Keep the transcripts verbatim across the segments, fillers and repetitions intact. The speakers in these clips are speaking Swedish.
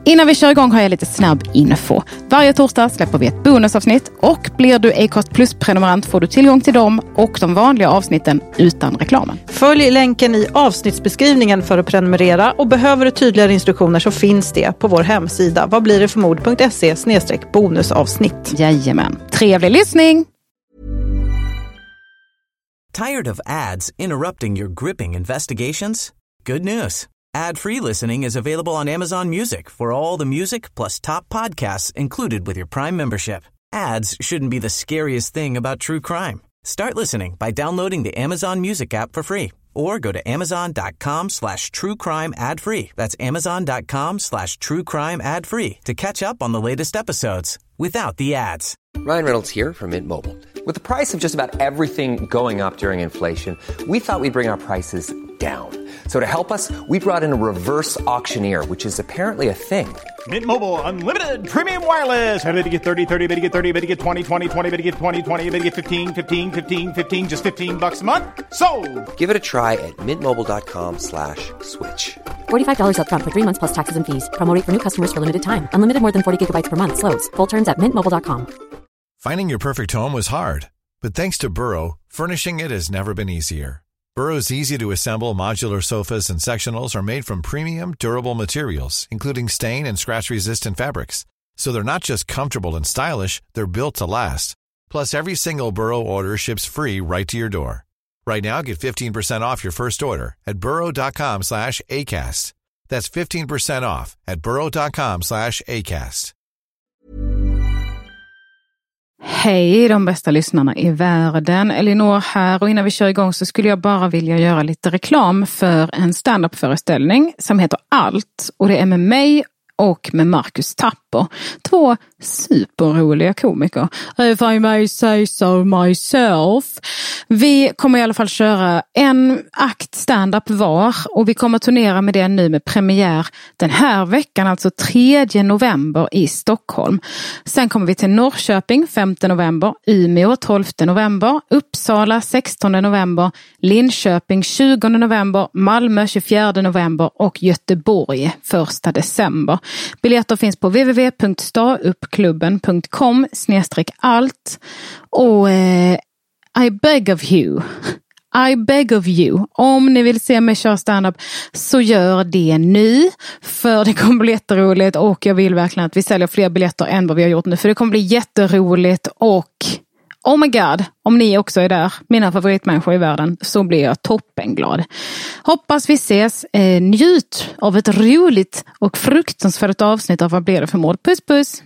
Innan vi kör igång har jag lite snabb info. Varje torsdag släpper vi ett bonusavsnitt och blir du Acast Plus-prenumerant får du tillgång till dem och de vanliga avsnitten utan reklamen. Följ länken i avsnittsbeskrivningen för att prenumerera och behöver du tydligare instruktioner så finns det på vår hemsida vad blir det för mod punkt se slash bonusavsnitt. Jajamän. Trevlig lyssning! Tired of ads interrupting your gripping investigations? Good news. Ad-free listening is available on Amazon Music for all the music plus top podcasts included with your Prime membership. Ads shouldn't be the scariest thing about true crime. Start listening by downloading the Amazon Music app for free or go to amazon.com slash true crime ad free. That's amazon.com slash true crime ad free to catch up on the latest episodes without the ads. Ryan Reynolds here from Mint Mobile. With the price of just about everything going up during inflation, we thought we'd bring our prices down. So to help us, we brought in a reverse auctioneer, which is apparently a thing. Mint Mobile Unlimited Premium Wireless. How to get thirty, thirty, how to get thirty, how to get twenty, twenty, twenty, how to get twenty, twenty, how to get fifteen, fifteen, fifteen, fifteen, just fifteen bucks a month? Sold! Give it a try at mintmobile.com slash switch. forty-five dollars up front for three months plus taxes and fees. Promo rate for new customers for limited time. Unlimited more than forty gigabytes per month. Slows full terms at mint mobile dot com. Finding your perfect home was hard, but thanks to Burrow, furnishing it has never been easier. Burrow's easy-to-assemble modular sofas and sectionals are made from premium, durable materials, including stain and scratch-resistant fabrics. So they're not just comfortable and stylish, they're built to last. Plus, every single Burrow order ships free right to your door. Right now, get fifteen percent off your first order at burrow.com slash ACAST. That's fifteen percent off at burrow.com slash ACAST. Hej de bästa lyssnarna i världen, Elinor här, och innan vi kör igång så skulle jag bara vilja göra lite reklam för en stand-up-föreställning som heter Allt, och det är med mig och med Marcus Tapper. Två superroliga komiker. If I may say so myself. Vi kommer i alla fall köra en akt stand-up var, och vi kommer turnera med det nu med premiär den här veckan, alltså tredje november i Stockholm. Sen kommer vi till Norrköping femte november, Umeå tolfte november, Uppsala sextonde november, Linköping tjugonde november, Malmö tjugofjärde november och Göteborg första december. Biljetter finns på w w w punkt stauppklubben punkt com snedstreck allt. Och eh, I beg of you, I beg of you, om ni vill se mig köra stand-up så gör det nu, för det kommer bli jätteroligt, och jag vill verkligen att vi säljer fler biljetter än vad vi har gjort nu, för det kommer bli jätteroligt. Och oh my god, om ni också är där, mina favoritmänniskor i världen, så blir jag toppenglad. Hoppas vi ses. Eh, njut av ett roligt och fruktansvärt avsnitt av Vad blir det för mord. Puss puss!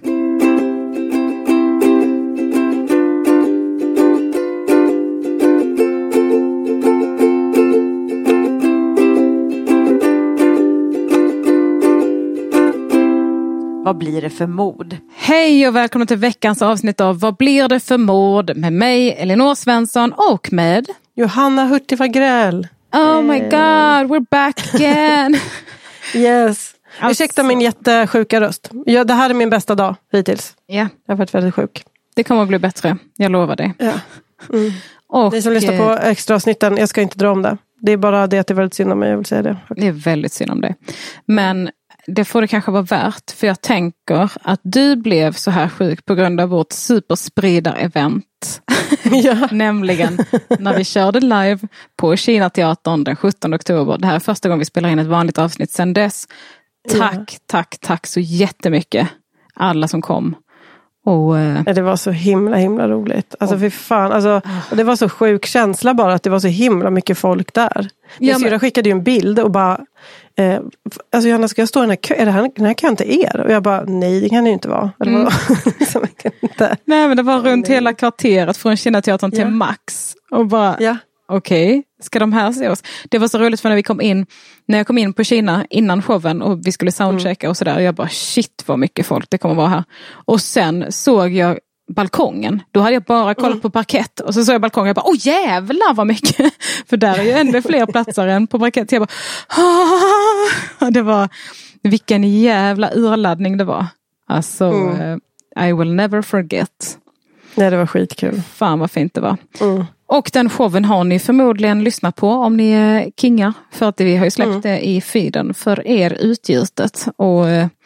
Vad blir det för mord? Hej och välkomna till veckans avsnitt av Vad blir det för mord, med mig Elinor Svensson och med Johanna Hurtig Wagrell. Oh my god, we're back again. Yes. Alltså, ursäkta min jättesjuka röst. Ja, det här är min bästa dag hittills. Ja. Jag har varit väldigt sjuk. Det kommer att bli bättre, jag lovar det. Ja. Mm. Och, ni som lyssnar på extra avsnitten, jag ska inte dra om det. Det är bara det att det är väldigt synd om mig, jag vill säga det. Det är väldigt synd om det. Men det får det kanske vara värt, för jag tänker att du blev så här sjuk på grund av vårt superspridar-event. Ja. Nämligen när vi körde live på Kinateatern den sjuttonde oktober. Det här är första gången vi spelar in ett vanligt avsnitt sedan dess. Tack, ja. tack, tack så jättemycket alla som kom. Och, uh, det var så himla, himla roligt. Alltså för fan, alltså, och det var så sjuk känsla bara att det var så himla mycket folk där. Min ja, syrra skickade ju en bild och bara, eh, alltså Johanna, ska jag stå i den här kön? Är det här, den här kön till er? Och jag bara, nej det kan det ju inte vara. Eller mm. liksom, inte. Nej, men det var runt nej. hela kvarteret från Kinateatern till ja. Max. Och bara, ja. okej, okay, ska de här se oss? Det var så roligt, för när vi kom in, när jag kom in på Kina innan showen och vi skulle soundchecka mm. och sådär, och jag bara, shit vad mycket folk det kommer vara här. Och sen såg jag balkongen, då hade jag bara kollat mm. på parkett, och så såg jag balkongen och jag bara, åh jävlar vad mycket, för där är ju ändå fler platser än på parkett. Jag bara, ah! Det var, vilken jävla urladdning det var. Alltså, mm. uh, I will never forget. Nej, det var skitkul. Fan vad fint det var. Mm. Och den showen har ni förmodligen lyssnat på om ni är kingar. För att vi har ju släppt mm. det i feeden för er utgjutet. Och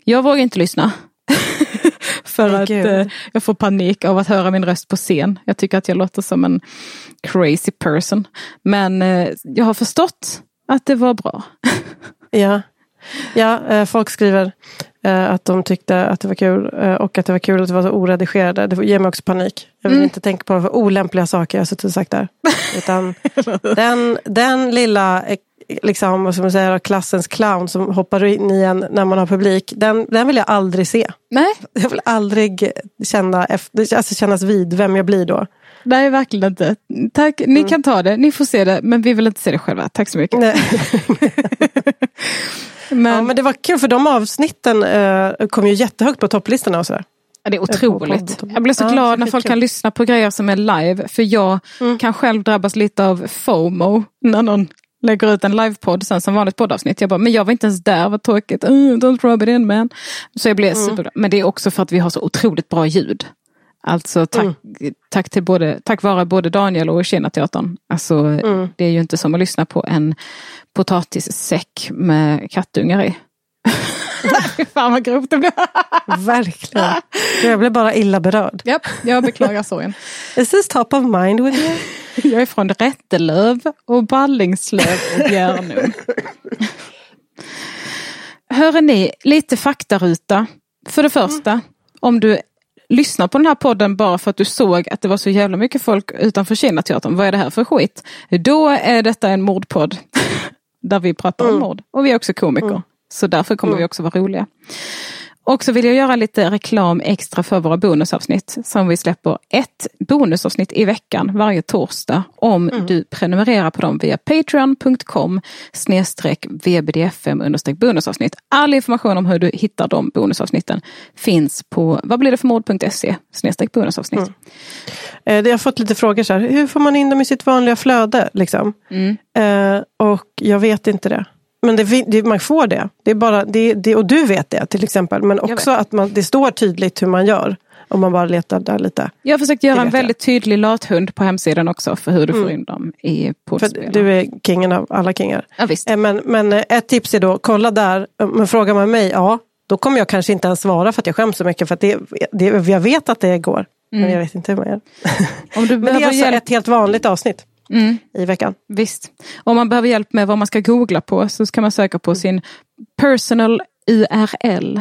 Jag vågar inte lyssna. För oh, att eh, jag får panik av att höra min röst på scen. Jag tycker att jag låter som en crazy person. Men eh, jag har förstått att det var bra. Ja, ja eh, folk skriver eh, att de tyckte att det var kul. Eh, och att det var kul att det var så oredigerade. Det ger mig också panik. Jag vill mm. inte tänka på för olämpliga saker jag har suttit och sagt där. Utan den, den lilla... Eh, liksom, vad ska man säga, klassens clown som hoppar in i en när man har publik, den, den vill jag aldrig se. Nej. Jag vill aldrig känna efter, alltså kännas vid vem jag blir då. Nej, verkligen inte. Tack, ni mm. kan ta det, ni får se det, men vi vill inte se det själva. Tack så mycket. Nej. men... Ja, men det var kul för de avsnitten eh, kom ju jättehögt på topplistorna och sådär. Ja, det är otroligt. Jag blir så ja, glad så när folk kul. kan lyssna på grejer som är live, för jag mm. kan själv drabbas lite av FOMO när någon lägger ut en livepodd sen som vanligt poddavsnitt. Jag bara, men jag var inte ens där, vad tråkigt. Uh, don't rub it in, man. Så jag blev mm. superglad. Men det är också för att vi har så otroligt bra ljud. Alltså tack, mm. tack, till både, tack vare både Daniel och Kina-teatern. Alltså mm. det är ju inte som att lyssna på en potatissäck med kattungar i. Fan vad grovt det blev. Verkligen. Jag blev bara illa berörd. Japp, jag beklagar sorgen. Is this top of mind with you? Jag är från Rättelöv och Ballingslöv och Bjärnum. Hör ni, lite faktaruta. För det första, mm. om du lyssnar på den här podden bara för att du såg att det var så jävla mycket folk utanför Kina-teatern. Vad är det här för skit? Då är detta en mordpodd. Där vi pratar mm. om mord. Och vi är också komiker. Mm. Så därför kommer mm. vi också vara roliga. Och så vill jag göra lite reklam extra för våra bonusavsnitt. Som vi släpper ett bonusavsnitt i veckan varje torsdag. Om mm. du prenumererar på dem via patreon punkt com snedstreck v b d f m understreck bonusavsnitt. All information om hur du hittar de bonusavsnitten finns på vad blir det för mord punkt se snedstreck bonusavsnitt. Mm. Eh, jag har fått lite frågor så här. Hur får man in dem i sitt vanliga flöde? Liksom? Mm. Eh, och jag vet inte det. Men det, det, man får det. Det är bara, det, det, och du vet det till exempel. Men också att man, det står tydligt hur man gör. Om man bara letar där lite. Jag har försökt göra en väldigt jag. tydlig lathund på hemsidan också. För hur du mm. får in dem i poddspelaren. Du är kingen av alla kingar. Ja, visst. Men, men ett tips är då, kolla där. Men frågar man mig, ja. Då kommer jag kanske inte ens svara för att jag skäms så mycket. För att det, det, jag vet att det går. Mm. Men jag vet inte hur man gör. Om du men det är alltså hjälp... ett helt vanligt avsnitt. Mm. I veckan. Visst. Om man behöver hjälp med vad man ska googla på så ska man söka på mm. sin personal U R L.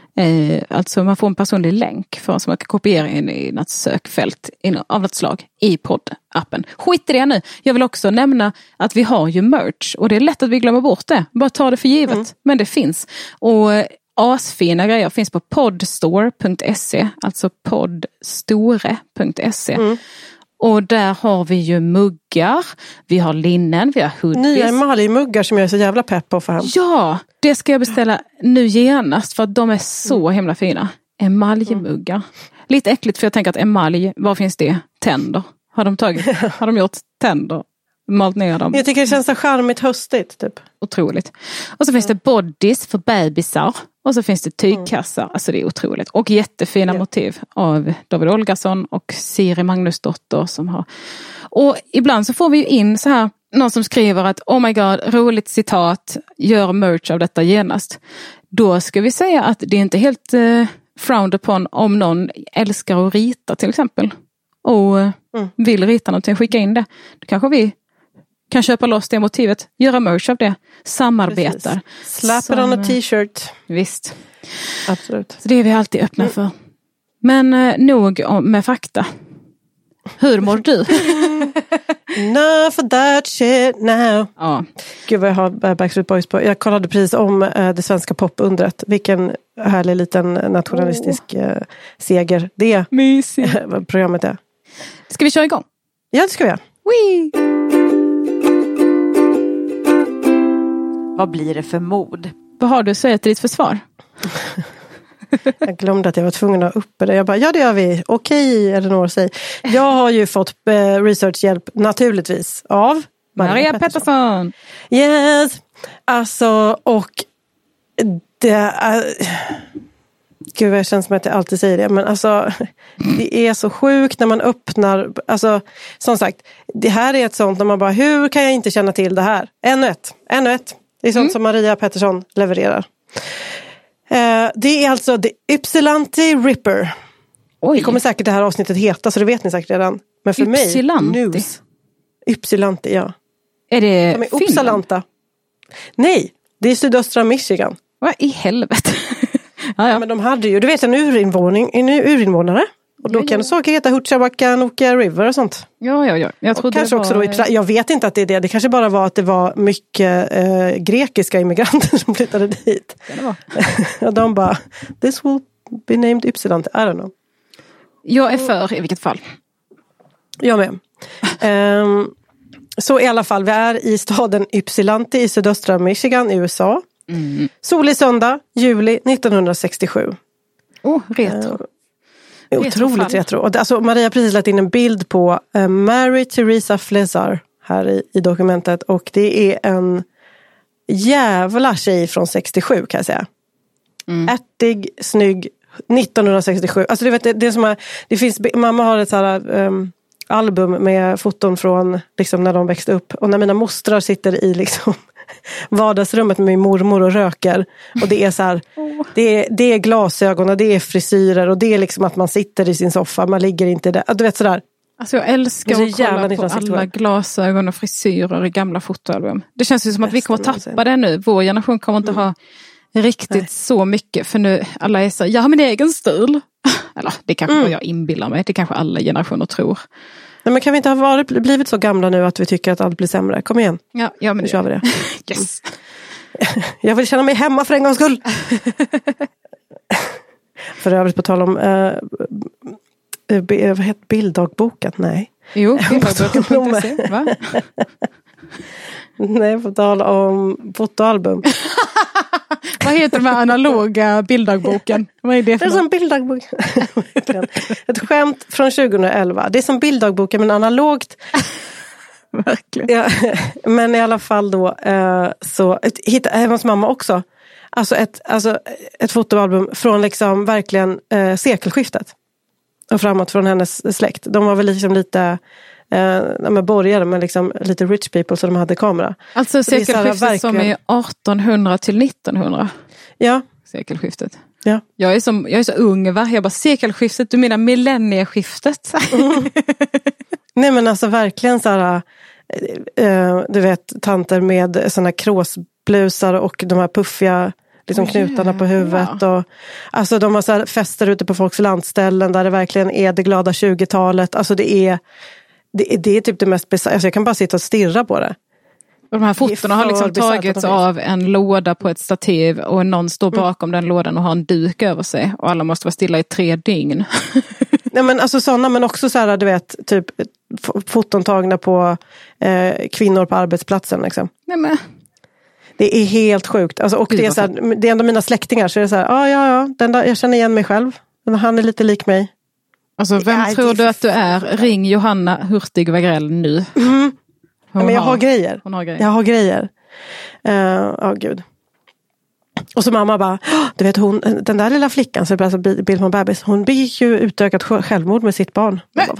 Eh, alltså man får en personlig länk för som man kan kopiera in i något sökfält in, av något slag i poddappen. Skit i det nu. Jag vill också nämna att vi har ju merch och det är lätt att vi glömmer bort det. Bara ta det för givet. Mm. Men det finns. Och asfina grejer finns på podstore punkt se, alltså podstore punkt se. Mm. Och där har vi ju muggar, vi har linnen, vi har hoodies. Nya emaljmuggar som jag är så jävla pepp på för hem. Ja, det ska jag beställa nu genast för att de är så mm. himla fina. Emaljmuggar. Mm. Lite äckligt för jag tänker att emalj, vad finns det? Tänder. Har de tagit, har de gjort tänder? Malt ner dem. Jag tycker det känns så charmigt höstigt typ. Otroligt. Och så finns det bodies för bebisar. Och så finns det tygkassar. Mm. Alltså det är otroligt. Och jättefina ja. motiv av David Olgason och Siri Magnusdotter som har. Och ibland så får vi ju in så här. Någon som skriver att oh my god, roligt citat. Gör merch av detta genast. Då ska vi säga att det är inte helt eh, frowned upon om någon älskar att rita till exempel. Och mm. vill rita någonting, skicka in det. Då kanske vi kan köpa loss det motivet, göra merch av det, samarbetar. Slap it on a t-shirt. Visst. Absolut. Så det är vi alltid öppna för. Men eh, nog om, med fakta. Hur mår du? Enough for that shit now. Ja. Gud vad jag har Backstreet Boys på. Jag kollade precis om eh, det svenska popundret. Vilken härlig liten nationalistisk oh. eh, seger det programmet är. Ska vi köra igång? Ja, det ska vi göra. Wee! Vad blir det för mod? Vad har du att säga till ditt försvar? Jag glömde att jag var tvungen att uppe det. Jag bara, ja det gör vi. Okej, Elinor säger. Jag har ju fått eh, researchhjälp naturligtvis av Maria, Maria Pettersson. Pettersson. Yes. Alltså, och det är... Gud, jag känns som att jag alltid säger det. Men alltså, det är så sjukt när man öppnar... Alltså, som sagt, det här är ett sånt när man bara, hur kan jag inte känna till det här? Ännu ett, ännu ett. Det är sånt mm. som Maria Pettersson levererar. Eh, det är alltså The Ypsilanti Ripper. Oj. Det kommer säkert det här avsnittet heta, så det vet ni säkert redan. Men för Ypsilanti. mig, news. Ypsilanti, ja. Är det De är Uppsalanta. Nej, det är sydöstra Michigan. Vad i helvete? ja, ja. Men de hade ju, du vet, en urinvåning, en urinvånare. Och då ja, ja. kan saker heta Hutchabacka, Nokia River och sånt. Ja, ja, ja. Jag trodde kanske det var... också då, jag vet inte att det är det. Det kanske bara var att det var mycket eh, grekiska immigranter som flyttade dit. Det var. Och de bara, this will be named Ypsilanti. I don't know. Jag är för i vilket fall. Jag med. um, så i alla fall, vi är i staden Ypsilanti i sydöstra Michigan i U S A. Mm. Solig söndag, juli nittonhundrasextiosju. Oh, retro. Uh, otroligt retro. Och alltså, Maria har precis lagt in en bild på uh, Mary Teresa Flesar här i, i dokumentet. Och det är en jävla tjej från sextiosju, kan jag säga. Mm. Ättig, snygg, nittonhundrasextiosju. Alltså du vet, det, det som är, det finns, mamma har ett så här um, album med foton från liksom när de växte upp. Och när mina mostrar sitter i liksom vardagsrummet med min mormor och röker. Och det är så här, oh. det, är, det är glasögon och det är frisyrer och det är liksom att man sitter i sin soffa, man ligger inte där. Du vet sådär. Alltså jag älskar att kolla på alla glasögon och frisyrer i gamla fotoalbum. Det känns ju som att vi kommer att tappa det nu. Vår generation kommer inte mm. ha riktigt Nej. så mycket. För nu alla är så, jag har min egen stil. Eller det kanske mm. jag inbillar mig. Det kanske alla generationer tror. Nej, men kan vi inte ha varit, blivit så gamla nu att vi tycker att allt blir sämre? Kom igen. Ja, ja men nu kör vi det. Yes. Jag vill känna mig hemma för en gångs skull. För övrigt på tal om äh, vad heter bilddagboken? Nej. Jo, bilddagboken punkt se, va? Nej, på tal om fotoalbum. Vad heter den här analoga bilddagboken? Vad är det för Det är som bilddagboken. Ett skämt från tjugohundraelva. Det är som bilddagboken men analogt. Verkligen. Ja, men i alla fall då eh, så hittade jag hos mamma också. Alltså ett, alltså ett fotoalbum från liksom verkligen eh, sekelskiftet. Och framåt från hennes släkt. De var väl liksom lite eh, med borgare men liksom lite rich people så de hade kamera. Alltså sekelskiftet verkligen... som är artonhundra till nittonhundra. Ja. Sekelskiftet. Ja. Jag är som, jag är så ung, va? Jag bara, sekelskiftet, du menar millennieskiftet? Mm. Nej men alltså verkligen så här, eh, du vet, tanter med såna kråsblusar och de här puffiga liksom oh, knutarna på huvudet. Ja. Och, alltså de har så här fester ute på folks landställen där det verkligen är det glada tjugotalet. Alltså det är, det är, det är typ det mest besatt. Alltså jag kan bara sitta och stirra på det. Och de här fotorna har liksom tagits av en låda på ett stativ och någon står bakom mm. den lådan och har en duk över sig. Och alla måste vara stilla i tre dygn. Nej men alltså sådana, men också så här, du vet, typ foton tagna på eh, kvinnor på arbetsplatsen liksom. Nej men. Det är helt sjukt. Alltså, och Gud, det är så här, det är ändå mina släktingar så är det så här, ah, ja ja, den där, jag känner igen mig själv. Han är lite lik mig. Alltså vem ja, tror du att du är? Ring Johanna Hurtig Wagrell nu. Mm. Ja, men jag har, har grejer. Hon har grejer. Jag har grejer. Ja, uh, oh, gud. Och så mamma bara, du vet hon, den där lilla flickan så alltså bild på en bebis, hon begick ju utökat självmord med sitt barn. Bara,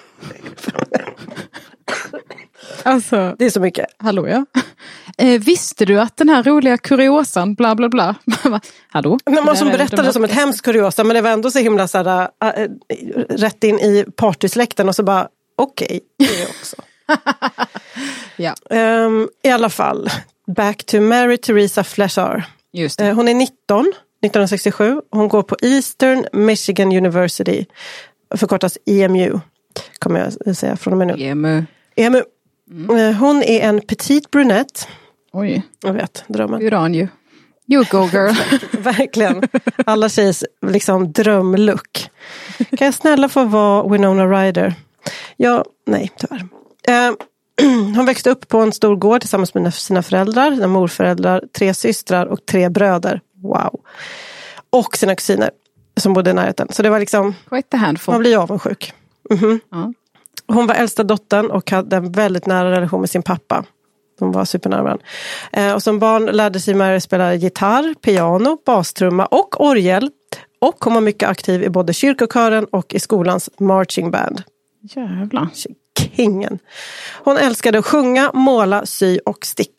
alltså, det är så mycket. Hallå ja. Eh, visste du att den här roliga kuriosan, bla bla bla. Hallå? Nej, man som berättade det som ett hemskt kuriosa, men det var ändå så himla så här, äh, rätt in i partysläkten och så bara, okej, okay, det också. ja. um, I alla fall, back to Mary Teresa Flesar. Just det. Uh, hon är nitton, nittonhundrasextiosju. Hon går på Eastern Michigan University. Förkortas E M U. Kommer jag säga från och med nu. E M U. E M U. Mm. Uh, hon är en petite brunette. Oj. Jag vet, drömmen. You're on you. You go girl. Verkligen. Alla tjejs liksom drömlook. Kan jag snälla få vara Winona Ryder? Ja, nej, tyvärr. Uh, hon växte upp på en stor gård tillsammans med sina föräldrar, sina morföräldrar, tre systrar och tre bröder. Wow. Och sina kusiner som bodde i närheten. Så det var liksom, quite a handful. Man blir avundsjuk. Mm-hmm. Ja. Hon var äldsta dottern och hade en väldigt nära relation med sin pappa. De var supernära varandra. Eh, och som barn lärde sig Mary spela gitarr, piano, bastrumma och orgel. Och hon var mycket aktiv i både kyrkokören och i skolans marching band. Jävlar. Kingen. Hon älskade att sjunga, måla, sy och sticka.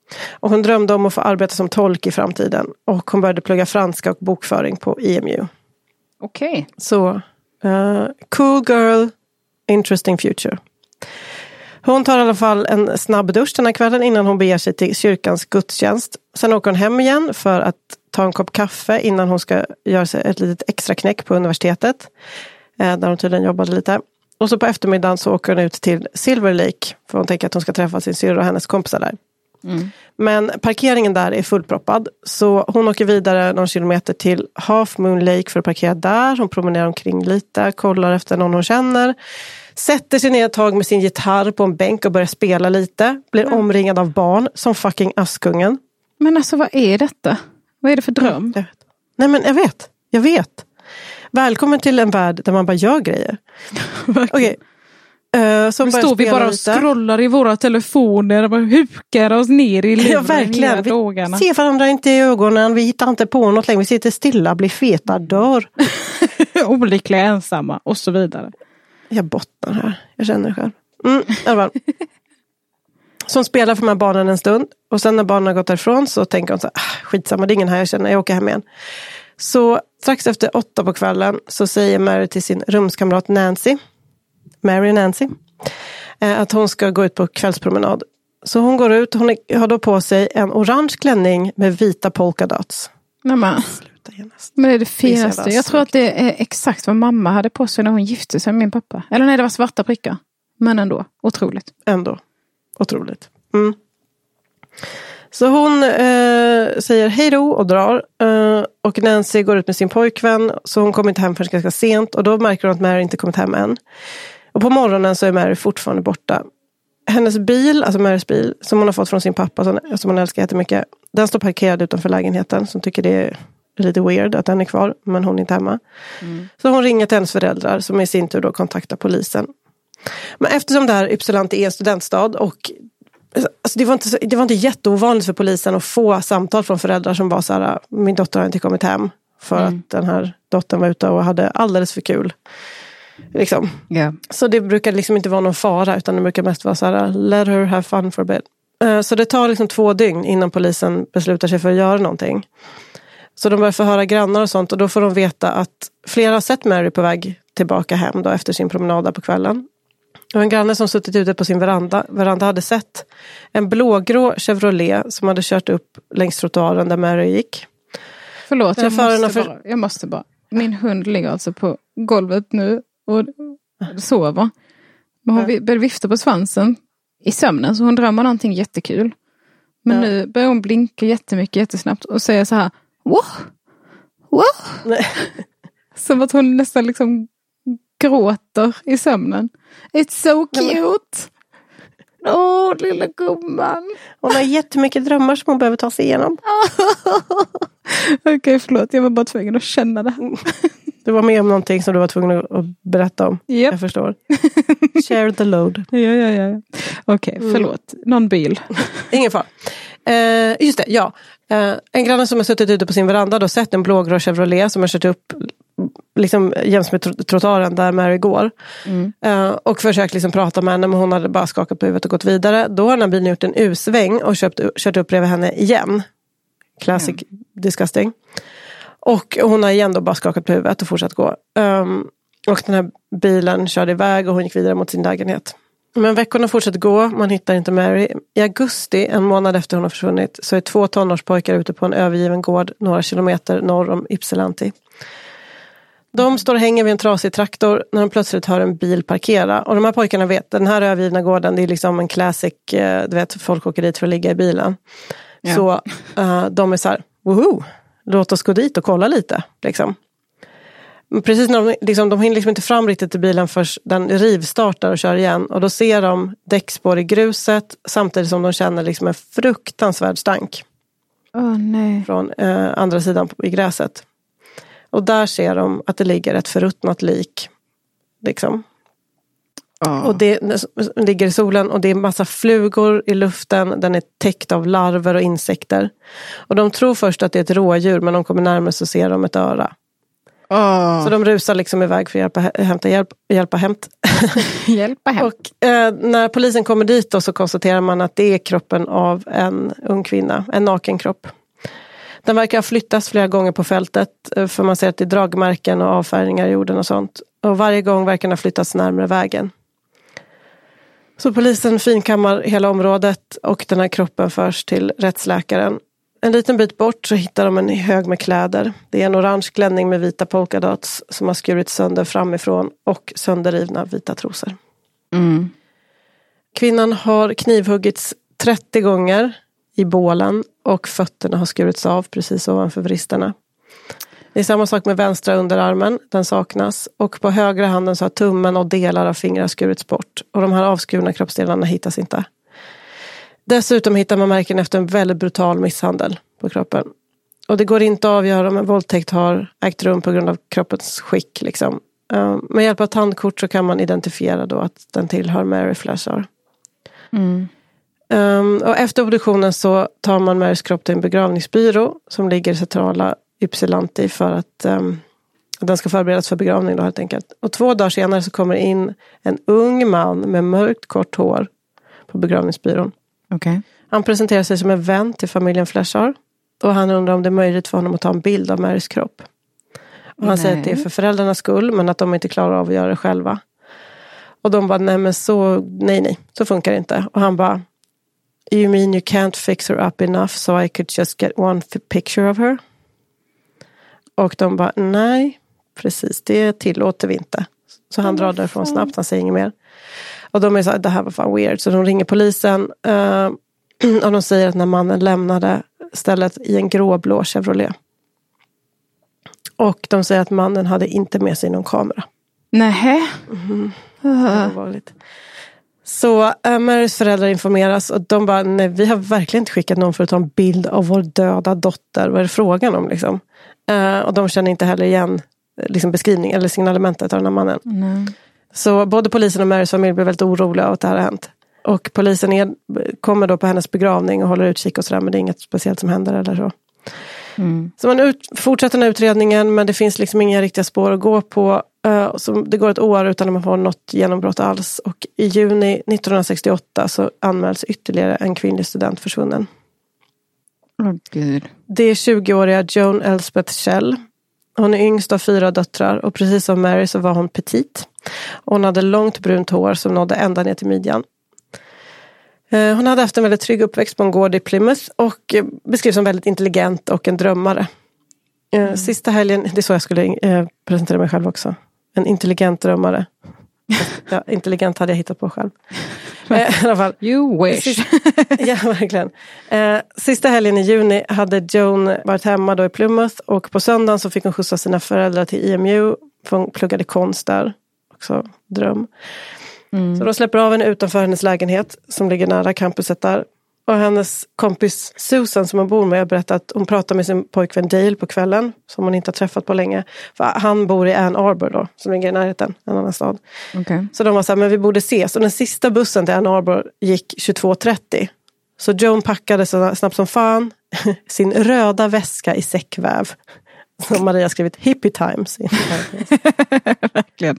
Och hon drömde om att få arbeta som tolk i framtiden. Och hon började plugga franska och bokföring på E M U. Okej. Okay. Så, uh, cool girl, interesting future. Hon tar i alla fall en snabb dusch den här kvällen innan hon beger sig till kyrkans gudstjänst. Sen åker hon hem igen för att ta en kopp kaffe innan hon ska göra sig ett litet extra knäck på universitetet. Eh, där hon tydligen jobbade lite. Och så på eftermiddagen så åker hon ut till Silver Lake. För hon tänker att hon ska träffa sin syrra och hennes kompisar där. Mm. Men parkeringen där är fullproppad. Så hon åker vidare någon kilometer till Half Moon Lake för att parkera där. Hon promenerar omkring lite, kollar efter någon hon känner. Sätter sig ner ett tag med sin gitarr på en bänk och börjar spela lite. Blir mm. omringad av barn som fucking Askungen. Men alltså vad är detta? Vad är det för dröm? Jag vet. Nej men jag vet, jag vet. Välkommen till en värld där man bara gör grejer. Okej. Okay. Uh, så står vi bara och lite. Scrollar i våra telefoner och bara hukar oss ner i livet. Ja, verkligen. Vi dagarna. Ser varandra inte i ögonen. Vi hittar inte på något längre. Vi sitter stilla, blir feta, dör. Olyckliga, ensamma och så vidare. Jag bottnar här. Jag känner det själv. Mm, i alla fall. Så hon spelar för de här barnen en stund. Och sen när barnen har gått därifrån så tänker hon så här, ah, skitsamma, det är ingen här jag känner. Jag åker hem igen. Så strax efter åtta på kvällen så säger Mary till sin rumskamrat Nancy. Mary Nancy. Att hon ska gå ut på kvällspromenad. Så hon går ut. Hon har då på sig en orange klänning med vita polka dots. Mamma. Men det är det finaste. Det är jag tror att det är exakt vad mamma hade på sig när hon gifte sig med min pappa. Eller nej, det var svarta prickar. Men ändå, otroligt. Ändå, otroligt. Mm. Så hon eh, säger hej då och drar. Eh, och Nancy går ut med sin pojkvän. Så hon kommer inte hem förrän ganska sent. Och då märker hon att Mary inte kommit hem än. Och på morgonen så är Mary fortfarande borta. Hennes bil, alltså Marys bil, som hon har fått från sin pappa, som hon älskar jättemycket. Den står parkerad utanför lägenheten. Som tycker det är lite weird att den är kvar, men hon är inte hemma. Mm. Så hon ringer till hennes föräldrar som i sin tur då kontaktar polisen. Men eftersom det här Ypsilanti är en studentstad och alltså det, var inte, det var inte jätteovanligt för polisen att få samtal från föräldrar som var så här, min dotter har inte kommit hem för mm. att den här dottern var ute och hade alldeles för kul. Liksom. Yeah. Så det brukar liksom inte vara någon fara utan det brukar mest vara så här, let her have fun for a bit. Så det tar liksom två dygn innan polisen beslutar sig för att göra någonting. Så de börjar förhöra grannar och sånt och då får de veta att flera har sett Mary på väg tillbaka hem då efter sin promenad på kvällen. Och en granne som suttit ute på sin veranda, veranda hade sett en blågrå Chevrolet som hade kört upp längs trottoaren där Mary gick. Förlåt, jag måste, för... bara, jag måste bara. Min hund ligger alltså på golvet nu och sover. Men hon ja. börjar vifta på svansen i sömnen så hon drömmer någonting jättekul. Men ja. nu börjar hon blinka jättemycket jättesnabbt och säga så här wow, wow. Nej. Som att hon nästan liksom gråter i sömnen. It's so cute. Åh, oh, lilla gumman. Hon har jättemycket drömmar som hon behöver ta sig igenom. Okej, okay, förlåt. Jag var bara tvungen att känna det. Du var med om någonting som du var tvungen att berätta om. Yep. Jag förstår. Share the load. Ja, ja, ja. Okej, okay, förlåt. Någon bil. Ingen fara. Uh, just det, ja. Uh, en granne som har suttit ute på sin veranda och sett en blågrå Chevrolet som har kört upp liksom jäms med tr- trottoaren där Mary går. Mm. Uh, och försökt liksom prata med henne men hon hade bara skakat på huvudet och gått vidare. Då har den här bilen gjort en U-sväng och köpt, kört upp bredvid henne igen. Classic mm. disgusting. Och hon har igen då bara skakat på huvudet och fortsatt gå. Um, och den här bilen körde iväg och hon gick vidare mot sin lägenhet. Men veckorna fortsätter gå, man hittar inte Mary. I augusti, en månad efter hon har försvunnit, så är två tonårspojkar ute på en övergiven gård några kilometer norr om Ypsilanti. De står och hänger vid en trasig traktor när de plötsligt hör en bil parkera. Och de här pojkarna vet, den här övergivna gården, det är liksom en classic, du vet, folk åker dit för att ligga i bilen. Ja. Så uh, de är så här, woho, låt oss gå dit och kolla lite, liksom. Precis när de, liksom, de hinner liksom inte fram riktigt till bilen först den rivstartar och kör igen. Och då ser de däckspår i gruset samtidigt som de känner liksom en fruktansvärd stank. Oh, nej. Från eh, andra sidan i gräset. Och där ser de att det ligger ett förruttnat lik. Liksom. Oh. Och det ligger i solen och det är massa flugor i luften. Den är täckt av larver och insekter. Och de tror först att det är ett rådjur men de kommer närmare så ser de ett öra. Oh. Så de rusar liksom iväg för att hjälpa, hämta hjälp, hjälpa hämt. hjälpa hem. Och eh, när polisen kommer dit då, så konstaterar man att det är kroppen av en ung kvinna, en naken kropp. Den verkar ha flyttats flera gånger på fältet, för man ser att det är dragmärken och avfärgningar i jorden och sånt. Och varje gång verkar den ha flyttats närmare vägen. Så polisen finkammar hela området och den här kroppen förs till rättsläkaren. En liten bit bort så hittar de en hög med kläder. Det är en orange klänning med vita polka dots som har skurit sönder framifrån och sönderrivna vita trosor. Mm. Kvinnan har knivhuggits trettio gånger i bålen och fötterna har skurits av precis ovanför vristerna. Det är samma sak med vänstra underarmen, den saknas. Och på högra handen så har tummen och delar av fingrar skurits bort. Och de här avskurna kroppsdelarna hittas inte. Dessutom hittar man märken efter en väldigt brutal misshandel på kroppen. Och det går inte att avgöra om en våldtäkt har ägt rum på grund av kroppens skick. Liksom. Med hjälp av tandkort så kan man identifiera då att den tillhör Mary Fleshar. Mm. Um, och efter obduktionen så tar man Marys kropp till en begravningsbyrå som ligger i centrala Ypsilanti för att um, den ska förberedas för begravning då, helt enkelt. Och två dagar senare så kommer in en ung man med mörkt kort hår på begravningsbyrån. Okay. Han presenterar sig som en vän till familjen Fleshar och han undrar om det är möjligt för honom att ta en bild av Marys kropp. Och han Nej. säger att det är för föräldrarnas skull men att de inte klarar av att göra det själva. Och de bara, nej men så, nej nej, så funkar det inte. Och han bara, you mean you can't fix her up enough so I could just get one picture of her? Och de bara, nej, precis, det tillåter vi inte. Så han drar därifrån snabbt, han säger inget mer. Och de är så här, det här var fan weird. Så de ringer polisen uh, och de säger att när mannen lämnade stället i en gråblå Chevrolet. Och de säger att mannen hade inte med sig någon kamera. Nähä. Mm. Uh. Så uh, Marys föräldrar informeras och de bara, nej vi har verkligen inte skickat någon för att ta en bild av vår döda dotter. Vad är det frågan om liksom? Uh, och de känner inte heller igen liksom, beskrivning eller signalementet av den här mannen. Mm. Så både polisen och Marys familj blir väldigt oroliga av att det här har hänt. Och polisen är, kommer då på hennes begravning och håller utkik och sådär, men det är inget speciellt som händer eller så. Mm. Så man ut, fortsätter den här utredningen, men det finns liksom inga riktiga spår att gå på. Uh, så det går ett år utan att man får något genombrott alls. Och i juni nittonhundrasextioåtta så anmäls ytterligare en kvinnlig student försvunnen. Åh oh, gud. Det är tjugoåriga Joan Elspeth Schell. Hon är yngst av fyra döttrar och precis som Mary så var hon petit. Hon hade långt brunt hår som nådde ända ner till midjan. Hon hade haft en väldigt trygg uppväxt på en gård i Plymouth och beskrivs som väldigt intelligent och en drömmare. Mm. Sista helgen, det är så jag skulle presentera mig själv också. En intelligent drömmare. Ja, intelligent hade jag hittat på själv. I alla fall. You wish. Sista, ja, verkligen. Eh, sista helgen i juni hade Joan varit hemma då i Plymouth och på söndagen så fick hon skjutsa sina föräldrar till E M U för hon pluggade konst där. Också dröm. Mm. Så de släpper av henne utanför hennes lägenhet som ligger nära campuset där. Och hennes kompis Susan som hon bor med har berättat att hon pratar med sin pojkvän Dale på kvällen som hon inte har träffat på länge. För han bor i Ann Arbor då, som ligger i närheten, en annan stad. Okay. Så de var så här, men vi borde ses. Och den sista bussen till Ann Arbor gick tjugotvå trettio. Så Joan packade så snabbt som fan sin röda väska i säckväv. Som Maria skrivit hippie times. Verkligen.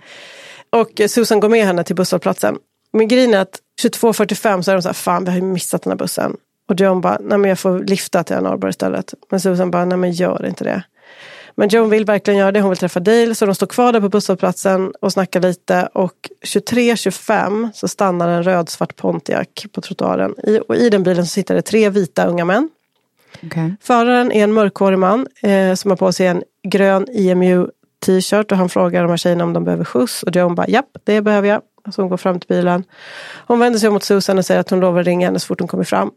Och Susan går med henne till busshållplatsen. Men grejen är att tjugotvå fyrtiofem så är de så här, fan vi har ju missat den här bussen. Och Joan bara, nej men jag får lifta till Ann Arbor istället. Men Susan bara, nej men gör inte det. Men Joan vill verkligen göra det, hon vill träffa Dale. Så de står kvar där på busshållplatsen och snackar lite. Och tjugotre tjugofem så stannar en röd-svart Pontiac på trottoaren. I, och i den bilen så sitter det tre vita unga män. Okay. Föraren är en mörkhårig man eh, som har på sig en grön E M U-t-shirt. Och han frågar de här tjejerna om de behöver skjuts. Och Joan bara, japp, det behöver jag. Så hon går fram till bilen. Hon vänder sig om mot Susan och säger att hon lovar att ringa henne så fort hon kommer fram.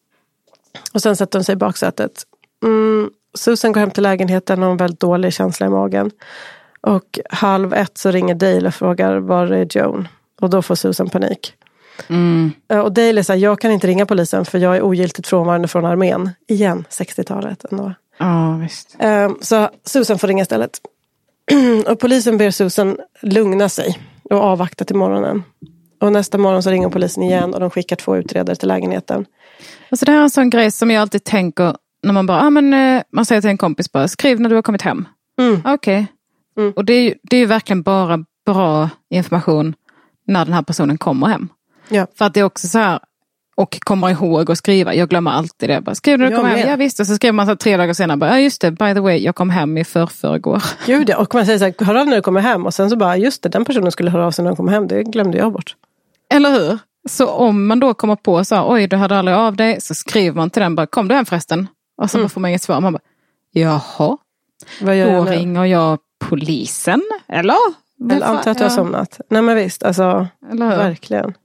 Och sen sätter hon sig i baksätet. Mm, Susan går hem till lägenheten och har en väldigt dålig känsla i magen. Och halv ett så ringer Dale och frågar var är Joan. Och då får Susan panik. Mm. Och Dale är så här, jag kan inte ringa polisen för jag är ogiltigt frånvarande från armén. Igen, sextiotalet ändå. Ja, visst. Så Susan får ringa istället. Och polisen ber Susan lugna sig och avvakta till morgonen. Och nästa morgon så ringer polisen igen och de skickar två utredare till lägenheten. Alltså det här är en sån grej som jag alltid tänker när man bara, ah, men, man säger till en kompis bara, skriv när du har kommit hem. Mm. Okej. Okay. Mm. Och det är, ju, det är ju verkligen bara bra information när den här personen kommer hem. Ja. För att det är också så här, och kommer ihåg att skriva. Jag glömmer alltid det. Bara, skriver du du kom hem? Ja visst. Och så skriver man så tre dagar senare. Bara, ja just det, by the way, jag kom hem i förrgår. Gud ja, och man säger så här, hör av när du kommer hem. Och sen så bara, just det, den personen skulle höra av sig när de kommer hem. Det glömde jag bort. Eller hur? Så om man då kommer på så här, oj du hörde aldrig av dig. Så skriver man till den, bara, kom du hem förresten? Och så mm. får man inget svar. Man bara, jaha. Vad gör då jag ringer jag polisen. Eller? Eller antar att jag har somnat. Nej men visst, alltså. Verkligen.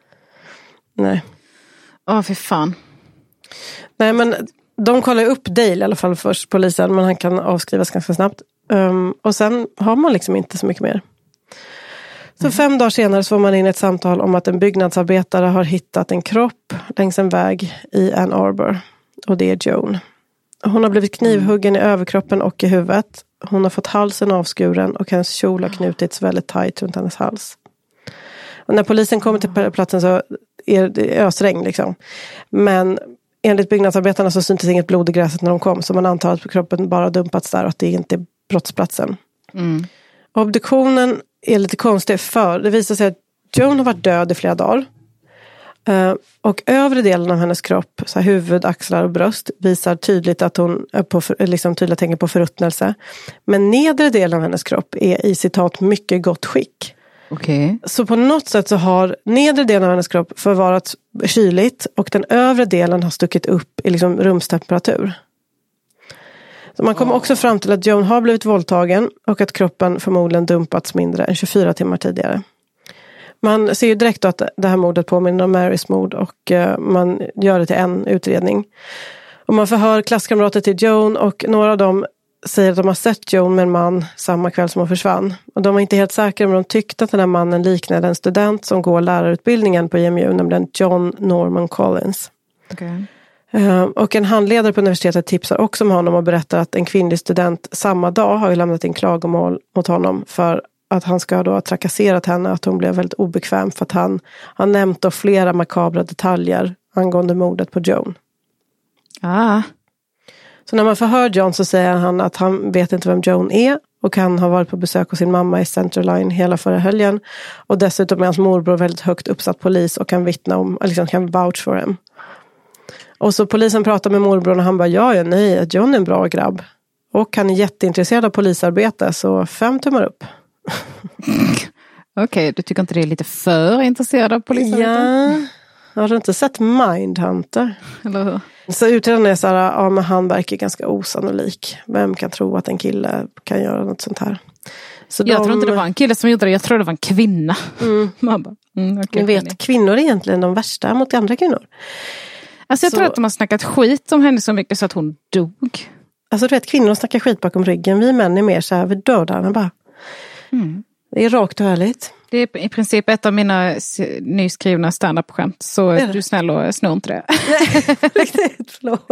Nej. Ja, för fan. Nej, men de kollar upp Dale i alla fall först, polisen. Men han kan avskrivas ganska snabbt. Um, och sen har man liksom inte så mycket mer. Så mm. fem dagar senare så får man in ett samtal om att en byggnadsarbetare har hittat en kropp längs en väg i Ann Arbor. Och det är Joan. Hon har blivit knivhuggen mm. i överkroppen och i huvudet. Hon har fått halsen avskuren och hennes kjol har knutits väldigt tajt runt hennes hals. Och när polisen kommer till platsen så är det ösregn liksom. Men enligt byggnadsarbetarna så syntes inget blod i gräset när de kom. Så man antar att kroppen bara dumpats där och att det inte är brottsplatsen. Mm. Obduktionen är lite konstig för det visar sig att Joan har varit död i flera dagar. Uh, och övre delen av hennes kropp, så här huvud, axlar och bröst, visar tydligt att hon är på, liksom tydliga tecken på förruttnelse. Men nedre delen av hennes kropp är i citat mycket gott skick. Okay. Så på något sätt så har nedre delen av hennes kropp förvarats kyligt och den övre delen har stuckit upp i liksom rumstemperatur. Så man kommer oh. också fram till att Joan har blivit våldtagen och att kroppen förmodligen dumpats mindre än tjugofyra timmar tidigare. Man ser ju direkt att det här mordet påminner om Marys mord och man gör det till en utredning. Och man förhör klasskamrater till Joan och några av dem säger att de har sett Joan med en man samma kväll som hon försvann. Och de var inte helt säkra men de tyckte att den här mannen liknade en student som går lärarutbildningen på I M U, nämligen John Norman Collins. Okay. Uh, och en handledare på universitetet tipsar också om honom och berättar att en kvinnlig student samma dag har ju lämnat in klagomål mot honom för att han ska då ha trakasserat henne, att hon blev väldigt obekväm för att han har nämnt då flera makabra detaljer angående mordet på Joan. Ah. Så när man förhör John så säger han att han vet inte vem Joan är och han har varit på besök hos sin mamma i Centerline hela förra helgen och dessutom är hans morbror väldigt högt uppsatt polis och kan vittna om, liksom kan vouch för dem. Och så polisen pratar med morbror och han bara, ja, ja, nej, John är en bra grabb. Och han är jätteintresserad av polisarbete, så fem tummar upp. Okej, okay, du tycker inte det är lite för intresserad av polisarbete? Ja, har du inte sett Mindhunter? Eller hur? Så utredaren är så här, ja men han verkar ganska osannolik. Vem kan tro att en kille kan göra något sånt här? Så jag de... tror inte det var en kille som gjorde det, jag tror det var en kvinna. Mm. Man bara, mm, okay, jag vet, kvinnor är egentligen de värsta mot andra kvinnor. Alltså jag så... tror att de har snackat skit om henne så mycket så att hon dog. Alltså du vet, kvinnor snackar skit bakom ryggen. Vi män är mer så här, vi dödar henne bara. Mm. Det är rakt och härligt. Det är i princip ett av mina nyskrivna stand-up-skämt. Så är du snäll och snor inte det. Riktigt, förlåt.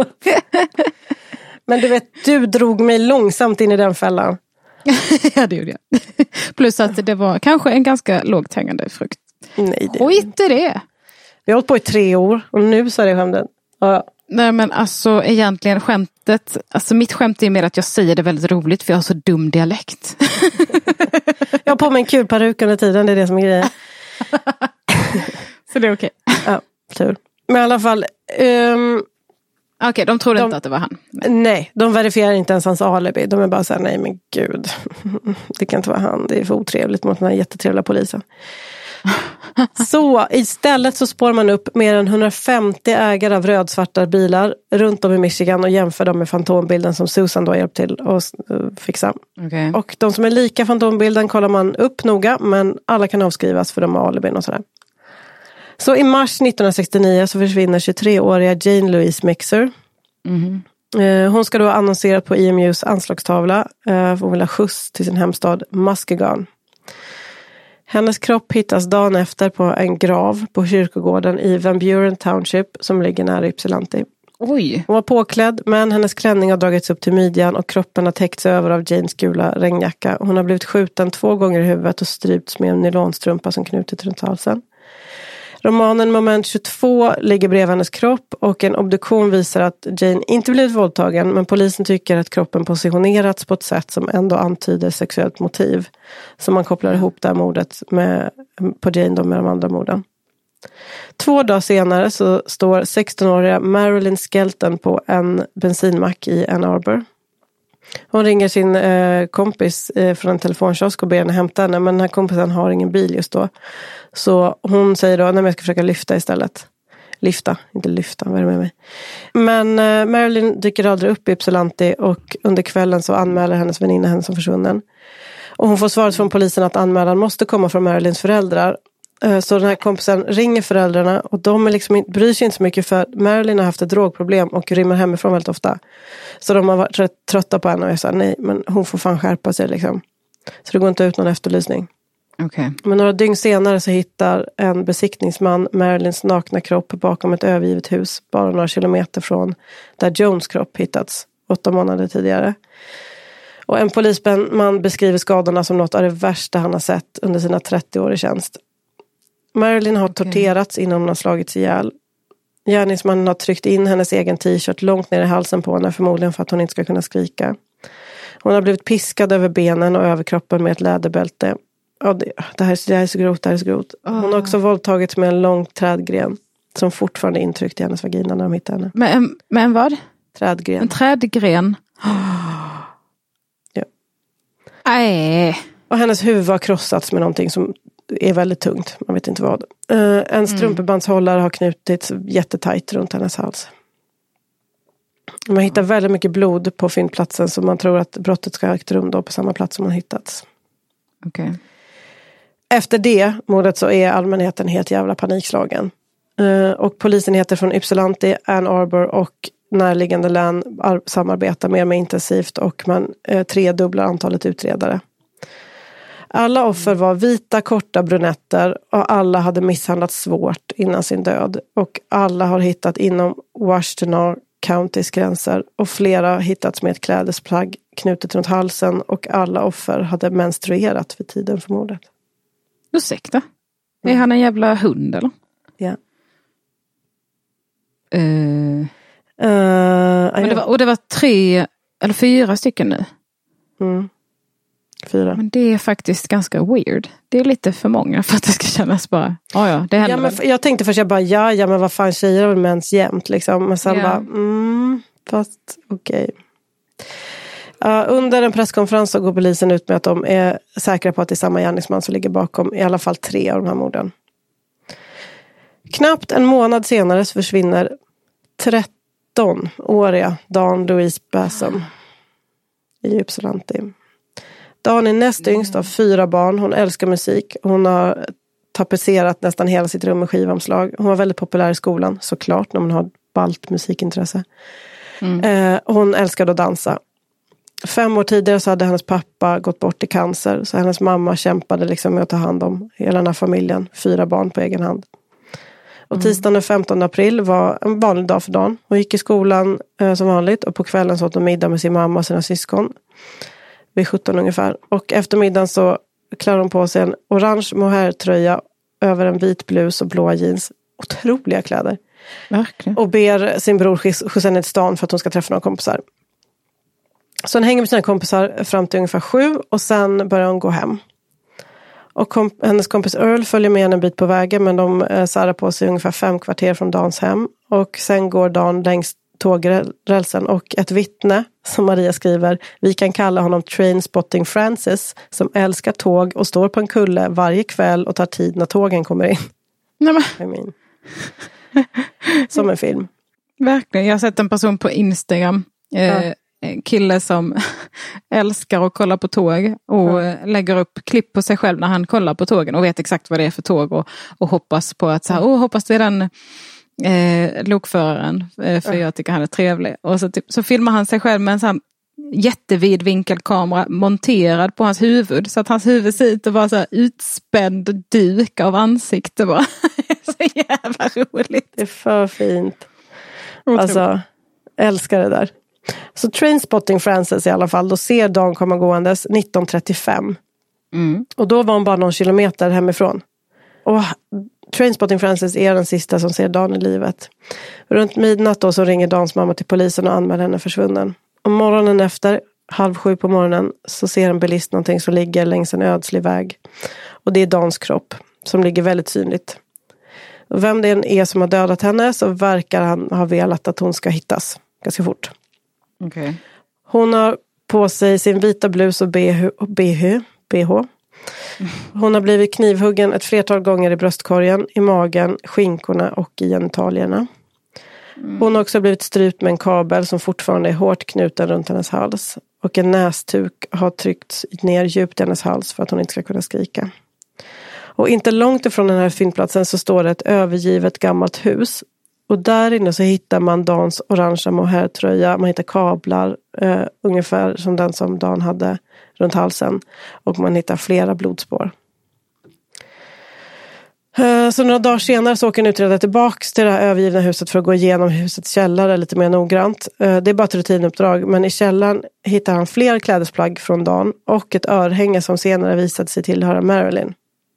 Men du vet, du drog mig långsamt in i den fällan. Ja, det gjorde jag. Plus att det var kanske en ganska lågt hängande frukt. Nej, det skit i det. Vi har hållit på i tre år och nu så är det skämtet. Ja. Nej men alltså egentligen skämtet, alltså mitt skämt är mer att jag säger det väldigt roligt för jag har så dum dialekt. Jag har på mig en kul peruk under tiden, det är det som är grejen. Så det är okej. Okay. Ja, tur. Men i alla fall... Um, okej, okay, de trodde de, inte att det var han. Men. Nej, de verifierar inte ens hans alibi. De är bara så här, nej men gud. Det kan inte vara han, det är för otrevligt mot den här jättetrevliga polisen. Så istället så spår man upp mer än hundrafemtio ägare av rödsvarta bilar runt om i Michigan och jämför dem med fantombilden som Susan då hjälpt till att fixa. Okay. Och de som är lika fantombilden kollar man upp noga, men alla kan avskrivas för de har alibin och sådär. Så i mars nittonhundrasextionio så försvinner tjugotre-åriga Jane Louise Mixer. Mm-hmm. Hon ska då annonsera på I M U's anslagstavla för hon vill ha skjuts till sin hemstad Muskegon. Hennes kropp hittas dagen efter på en grav på kyrkogården i Van Buren Township som ligger nära Ypsilanti. Oj. Hon var påklädd men hennes klänning har dragits upp till midjan och kroppen har täckts över av Janes gula regnjacka. Hon har blivit skjuten två gånger i huvudet och strypts med en nylonstrumpa som knutit runt halsen. Romanen Moment tjugotvå ligger bredvid hennes kropp och en obduktion visar att Jane inte blivit våldtagen, men polisen tycker att kroppen positionerats på ett sätt som ändå antyder sexuellt motiv. Så man kopplar ihop det här mordet med, på Jane då med de andra morden. Två dagar senare så står sexton-åriga Marilyn Skelton på en bensinmack i Ann Arbor. Hon ringer sin eh, kompis eh, från en telefonkiosk och ber henne hämta henne, men den här kompisen har ingen bil just då. Så hon säger då, nej men jag ska försöka lyfta istället. Lyfta, inte lyfta, vad är det med mig? Men eh, Marilyn dyker aldrig upp i Ypsilanti och under kvällen så anmäler hennes väninna henne som försvunnen. Och hon får svaret från polisen att anmälan måste komma från Marilyns föräldrar. Så den här kompisen ringer föräldrarna och de är liksom, bryr sig inte så mycket för Marilyn har haft ett drogproblem och rymmer hemifrån väldigt ofta. Så de har varit rätt trötta på henne och jag sa nej, men hon får fan skärpa sig liksom. Så det går inte ut någon efterlysning. Okay. Men några dygn senare så hittar en besiktningsman Marilyns nakna kropp bakom ett övergivet hus bara några kilometer från där Jones kropp hittats åtta månader tidigare. Och en polisman beskriver skadorna som något av det värsta han har sett under sina trettio år i tjänst. Marilyn har okay. torterats innan hon har slagits ihjäl. Gärningsmannen har tryckt in hennes egen t-shirt långt ner i halsen på henne, förmodligen för att hon inte ska kunna skrika. Hon har blivit piskad över benen och överkroppen med ett läderbälte. Ja, det, det, här, det här är så grovt, det här är så grovt. Hon har också våldtagits med en lång trädgren som fortfarande är intryckt i hennes vagina när de hittar henne. Men, men vad? Trädgren. En trädgren? Ja. Nej. Och hennes huvud har krossats med någonting som är väldigt tungt. Man vet inte vad. Uh, en strumpebandshållare har knutits jättetajt runt hennes hals. Man hittar väldigt mycket blod på fyndplatsen, så man tror att brottet ska ha ägt rum då på samma plats som man hittats. Okay. Efter det mordet så är allmänheten helt jävla panikslagen. Uh, och polisenheter från Ypsilanti, Ann Arbor och närliggande län ar- samarbetar mer med intensivt och man uh, tredubblar antalet utredare. Alla offer var vita, korta brunetter och alla hade misshandlats svårt innan sin död. Och alla har hittat inom Washtenaw Countys gränser och flera har hittats med ett klädesplagg knutet runt halsen och alla offer hade menstruerat vid tiden för mordet. Ursäkta? Är han en jävla hund eller? Ja. Uh, uh, men det var, och det var tre eller fyra stycken nu. Mm. Fyra. Men det är faktiskt ganska weird. Det är lite för många för att det ska kännas bara, oh ja, det händer. Ja, men jag tänkte först, jag bara, ja, ja men vad fan, tjejer har väl mäns jämt liksom. Men sen yeah. bara, mm, fast okej. Okay. Uh, under en presskonferens så går polisen ut med att de är säkra på att det är samma gärningsman som ligger bakom i alla fall tre av de här morden. Knappt en månad senare så försvinner tretton-åriga Dawn Louise Bassam i Ypsilanti. Dawn är näst yngst av fyra barn. Hon älskar musik. Hon har tapetserat nästan hela sitt rum med skivomslag. Hon var väldigt populär i skolan, såklart, när man har ballt musikintresse. Mm. Eh, hon älskade att dansa. Fem år tidigare så hade hennes pappa gått bort i cancer. Så hennes mamma kämpade liksom med att ta hand om hela den här familjen. Fyra barn på egen hand. Och tisdagen den femtonde april var en vanlig dag för Dawn. Hon gick i skolan eh, som vanligt. Och på kvällen så åt hon middag med sin mamma och sina syskon. Vid sjutton ungefär. Och efter middagen så klär hon på sig en orange mohairtröja över en vit blus och blåa jeans. Otroliga kläder. Verkligen. Och ber sin bror skjutsa henne till stan för att hon ska träffa några kompisar. Så hon hänger med sina kompisar fram till ungefär sju och sen börjar hon gå hem. Och kom, hennes kompis Earl följer med henne en bit på vägen, men de eh, särar på sig ungefär fem kvarter från Dawns hem. Och sen går Dawn längs tågrälsen och ett vittne, som Maria skriver, vi kan kalla honom Trainspotting Francis, som älskar tåg och står på en kulle varje kväll och tar tid när tågen kommer in. Nej, men. I mean. Som en film. Verkligen, jag har sett en person på Instagram, eh, ja. en kille som älskar att kolla på tåg och ja. lägger upp klipp på sig själv när han kollar på tågen och vet exakt vad det är för tåg och, och hoppas på att så här, oh, hoppas det är den eh, lokföraren eh, för ja. jag tycker han är trevlig. Och så, typ, så filmar han sig själv med en sån jättevid vinkelkamera monterad på hans huvud så att hans huvud ser ut att vara så här utspänd duk av ansikte bara. Så jävla roligt. Det är för fint. Alltså, älskar det där. Så Trainspotting Francis i alla fall, då ser Dawn komma gåendes nitton trettiofem. Mm. Och då var hon bara någon kilometer hemifrån. Och Trainspotting Frances är den sista som ser Dan i livet. Runt midnatt då så ringer Dans mamma till polisen och anmäler henne försvunnen. Om morgonen efter, halv sju på morgonen, så ser en bilist någonting som ligger längs en ödslig väg. Och det är Dans kropp som ligger väldigt synligt. Och vem det än är som har dödat henne så verkar han ha velat att hon ska hittas ganska fort. Okay. Hon har på sig sin vita blus och B H. B H. Hon har blivit knivhuggen ett flertal gånger i bröstkorgen, i magen, skinkorna och i genitalierna. Hon har också blivit strypt med en kabel som fortfarande är hårt knuten runt hennes hals. Och en nästuk har tryckts ner djupt i hennes hals för att hon inte ska kunna skrika. Och inte långt ifrån den här fyndplatsen så står det ett övergivet gammalt hus. Och där inne så hittar man Dans orangea mohairtröja. Man hittar kablar, eh, ungefär som den som Dan hade runt halsen. Och man hittar flera blodspår. Eh, så några dagar senare så åker en utredare tillbaka till det här övergivna huset för att gå igenom husets källare lite mer noggrant. Eh, det är bara ett rutinuppdrag, men i källaren hittar han fler klädesplagg från Dan och ett örhänge som senare visade sig tillhöra Marilyn.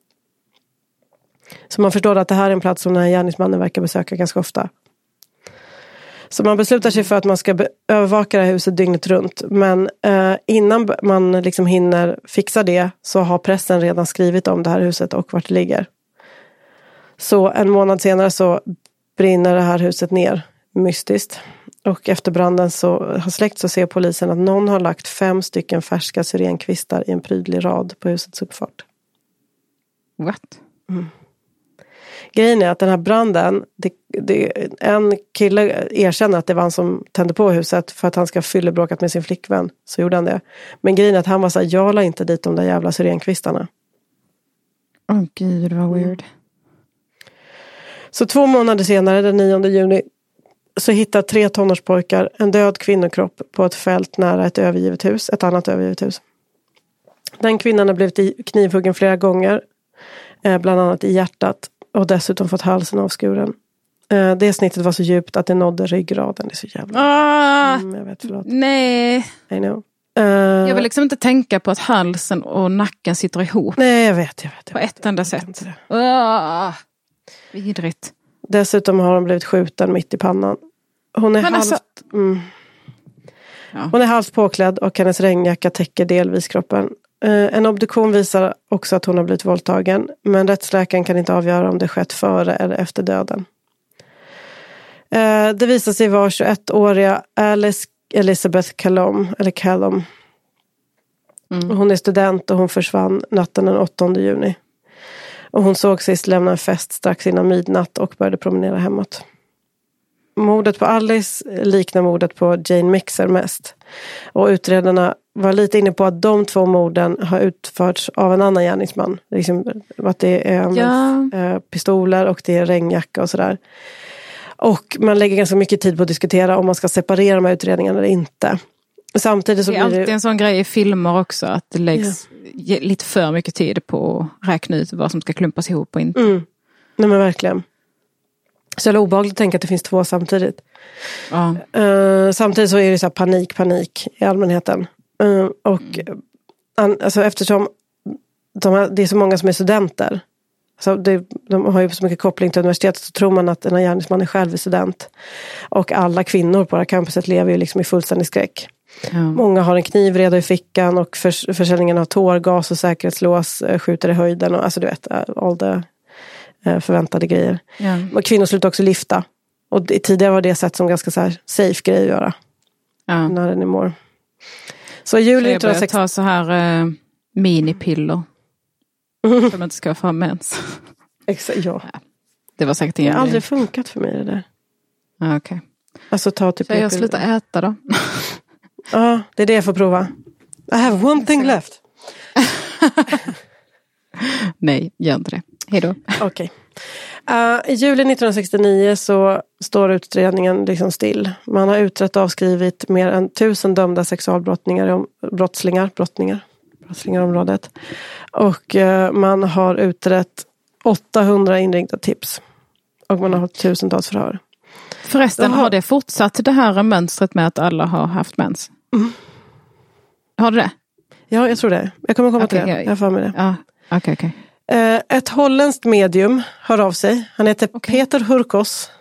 Så man förstår att det här är en plats som den här gärningsmannen verkar besöka ganska ofta. Så man beslutar sig för att man ska be- övervaka det här huset dygnet runt. Men eh, innan man liksom hinner fixa det så har pressen redan skrivit om det här huset och vart det ligger. Så en månad senare så brinner det här huset ner mystiskt. Och efter branden så har släckt så ser polisen att någon har lagt fem stycken färska syrenkvistar i en prydlig rad på husets uppfart. What? Mm. Grejen är att den här branden, det, det, en kille erkänner att det var han som tände på huset för att han ska fyllebråkat med sin flickvän. Så gjorde han det. Men grejen är att han var så här, jag la inte dit de där jävla syrenkvistarna. Åh oh, gud, vad weird. Mm. Så två månader senare, den nionde juni, så hittar tre tonårspojkar en död kvinnokropp på ett fält nära ett övergivet hus, ett annat övergivet hus. Den kvinnan har blivit knivhuggen flera gånger, bland annat i hjärtat, och dessutom fått halsen avskuren. Det snittet var så djupt att det nådde ryggraden. Det är så jävla... Ah, mm, jag vet, förlåt. Nej. I know. Uh, jag vill liksom inte tänka på att halsen och nacken sitter ihop. Nej, jag vet. Jag vet jag på vet, ett enda sätt. Ah, vidrigt. Dessutom har hon blivit skjuten mitt i pannan. Hon är, halvt, alltså... mm. ja. hon är halvt påklädd och hennes regnjacka täcker delvis kroppen. En obduktion visar också att hon har blivit våldtagen, men rättsläkaren kan inte avgöra om det skett före eller efter döden. Det visar sig vara tjugoettåriga Alice Elizabeth Callum, eller Callum. Mm. Hon är student och hon försvann natten den åttonde juni. Och hon såg sist lämna en fest strax innan midnatt och började promenera hemåt. Mordet på Alice liknar mordet på Jane Mixer mest. Och utredarna var lite inne på att de två morden har utförts av en annan gärningsman. Liksom, att det är ja. pistoler och det är regnjacka och sådär. Och man lägger ganska mycket tid på att diskutera om man ska separera de här utredningarna eller inte. Samtidigt så det är blir alltid det... en sån grej i filmer också, att det läggs ja. lite för mycket tid på att räkna ut vad som ska klumpas ihop och inte. Mm. Nej men verkligen. Så det är obehagligt att tänka att det finns två samtidigt. Ja. Uh, samtidigt så är det så här panik, panik i allmänheten. Uh, och mm. alltså eftersom de här, det är så många som är studenter. Så det, de har ju så mycket koppling till universitetet, så tror man att den här gärningsmannen själv är student. Och alla kvinnor på det här campuset lever ju liksom i fullständig skräck. Ja. Många har en kniv redan i fickan och för, försäljningen av tårgas och säkerhetslås skjuter i höjden. Och, alltså du vet, all the förväntade grejer. Ja. Och kvinnor slutar också lyfta. Och det, tidigare var det sett som ganska så här safe grej att göra. Ja. När den är more. Så i juli jag börjar ta så här uh, minipiller. Mm. För att man inte ska få mens. Exakt, ja. ja. Det var säkert det har aldrig funkat för mig det där. Ja, okej. Okay. Alltså ta typ... Så jag slutar äta då? Ja, det är det jag får prova. I have one thing left. Nej, gör inte det. Hej då. Okej. Okay. Uh, I juli nittonhundrasextionio så står utredningen liksom still. Man har utrett och avskrivit mer än tusen dömda sexualbrottslingar, brottslingar, brottningar, brottslingar i området. Och uh, man har utrett åttahundra inringda tips. Och man har hållit tusentals förhör. Förresten, har... har det fortsatt det här mönstret med att alla har haft mens? Mm. Har du det? Ja, jag tror det. Jag kommer komma okay, till det. Jag får med det. Ja, okej, okay, okej. Eh, ett holländskt medium hör av sig. Han heter okay. Peter Hurkos.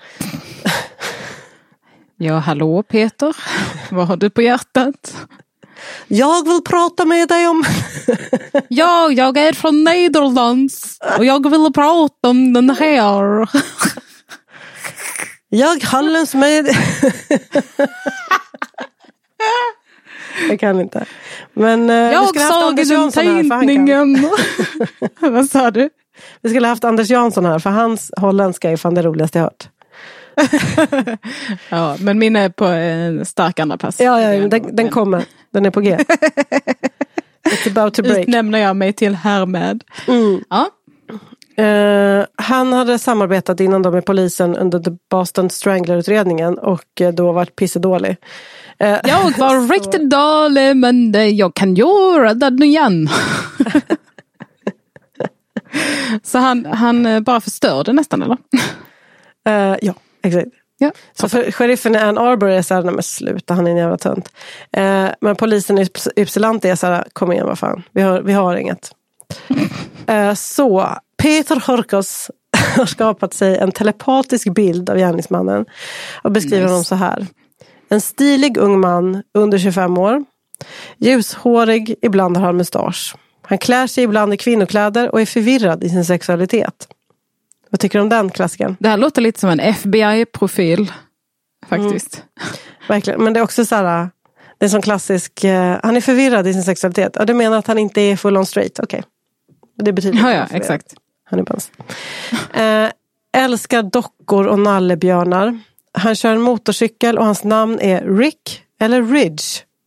Ja, hallå Peter. Vad har du på hjärtat? Jag vill prata med dig om... ja, jag är från Nederlands. Och jag vill prata om den här. jag Hallens med... jag kan inte. Men uh, jag såg den tidningen. Vad sa du? Vi skulle ha haft Anders Jansson här. För hans holländska är fan det roligaste jag hört. ja, men min är på en stark andra pass. Ja, ja den, den kommer. Den är på G. It's about to break. Utnämner jag mig till härmed. Mm. Ja. Uh, han hade samarbetat innan då med polisen under The Boston Strangler-utredningen och uh, då varit pissedålig. Uh, jag var riktigt dålig, men det, jag kan göra det igen. Så han, han bara förstörde nästan, eller? Uh, ja, exakt. Ja. Så för sheriffen Ann Arbor är såhär, nej men sluta, han är en jävla tönt. Uh, men polisen i Ypsilanti är såhär, kom igen, vad fan, vi har, vi har inget. Uh, så, Peter Hurkos har skapat sig en telepatisk bild av gärningsmannen och beskriver nice. Honom så här. En stilig ung man, under tjugofem år. Ljushårig, ibland har han mustasch. Han klär sig ibland i kvinnokläder och är förvirrad i sin sexualitet. Vad tycker du om den klassiken? Det här låter lite som en F B I-profil, faktiskt. Mm. Verkligen, men det är också så här, det är som klassisk, uh, han är förvirrad i sin sexualitet. Och du menar att han inte är full on straight, okej. Okay. Det betyder ja, ja, exakt. Han är bäst. uh, älskar dockor och nallebjörnar. Han kör en motorcykel och hans namn är Rick eller Ridge.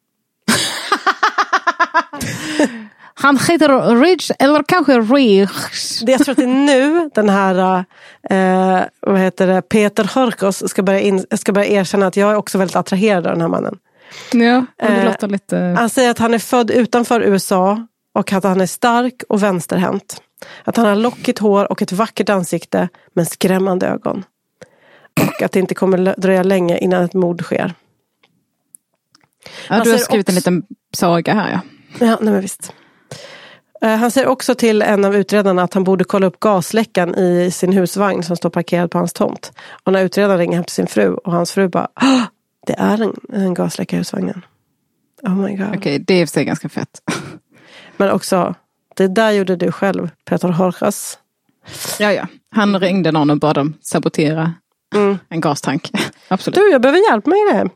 Han heter Ridge eller kanske Ridge. Det jag tror att det är nu den här eh, vad heter det, Peter Hurkos ska börja, in, ska börja erkänna att jag är också väldigt attraherad av den här mannen. Ja, det eh, låter lite... Han säger att han är född utanför U S A och att han är stark och vänsterhänt. Att han har lockigt hår och ett vackert ansikte men skrämmande ögon. Och att det inte kommer dröja länge innan ett mord sker. Ja, du har skrivit också en liten saga här, ja. Ja, nej men visst. Uh, han säger också till en av utredarna att han borde kolla upp gasläckan i sin husvagn som står parkerad på hans tomt. Och när utredaren ringer hem till sin fru och hans fru bara, det är en, en gasläcka i husvagnen. Oh my god. Okej, okay, det är för sig ganska fett. Men också, det där gjorde du själv, Peter Hurkos. Ja, ja. Han ringde någon och bad dem sabotera mm. en gastank. Absolut. Du, jag behöver hjälp med det.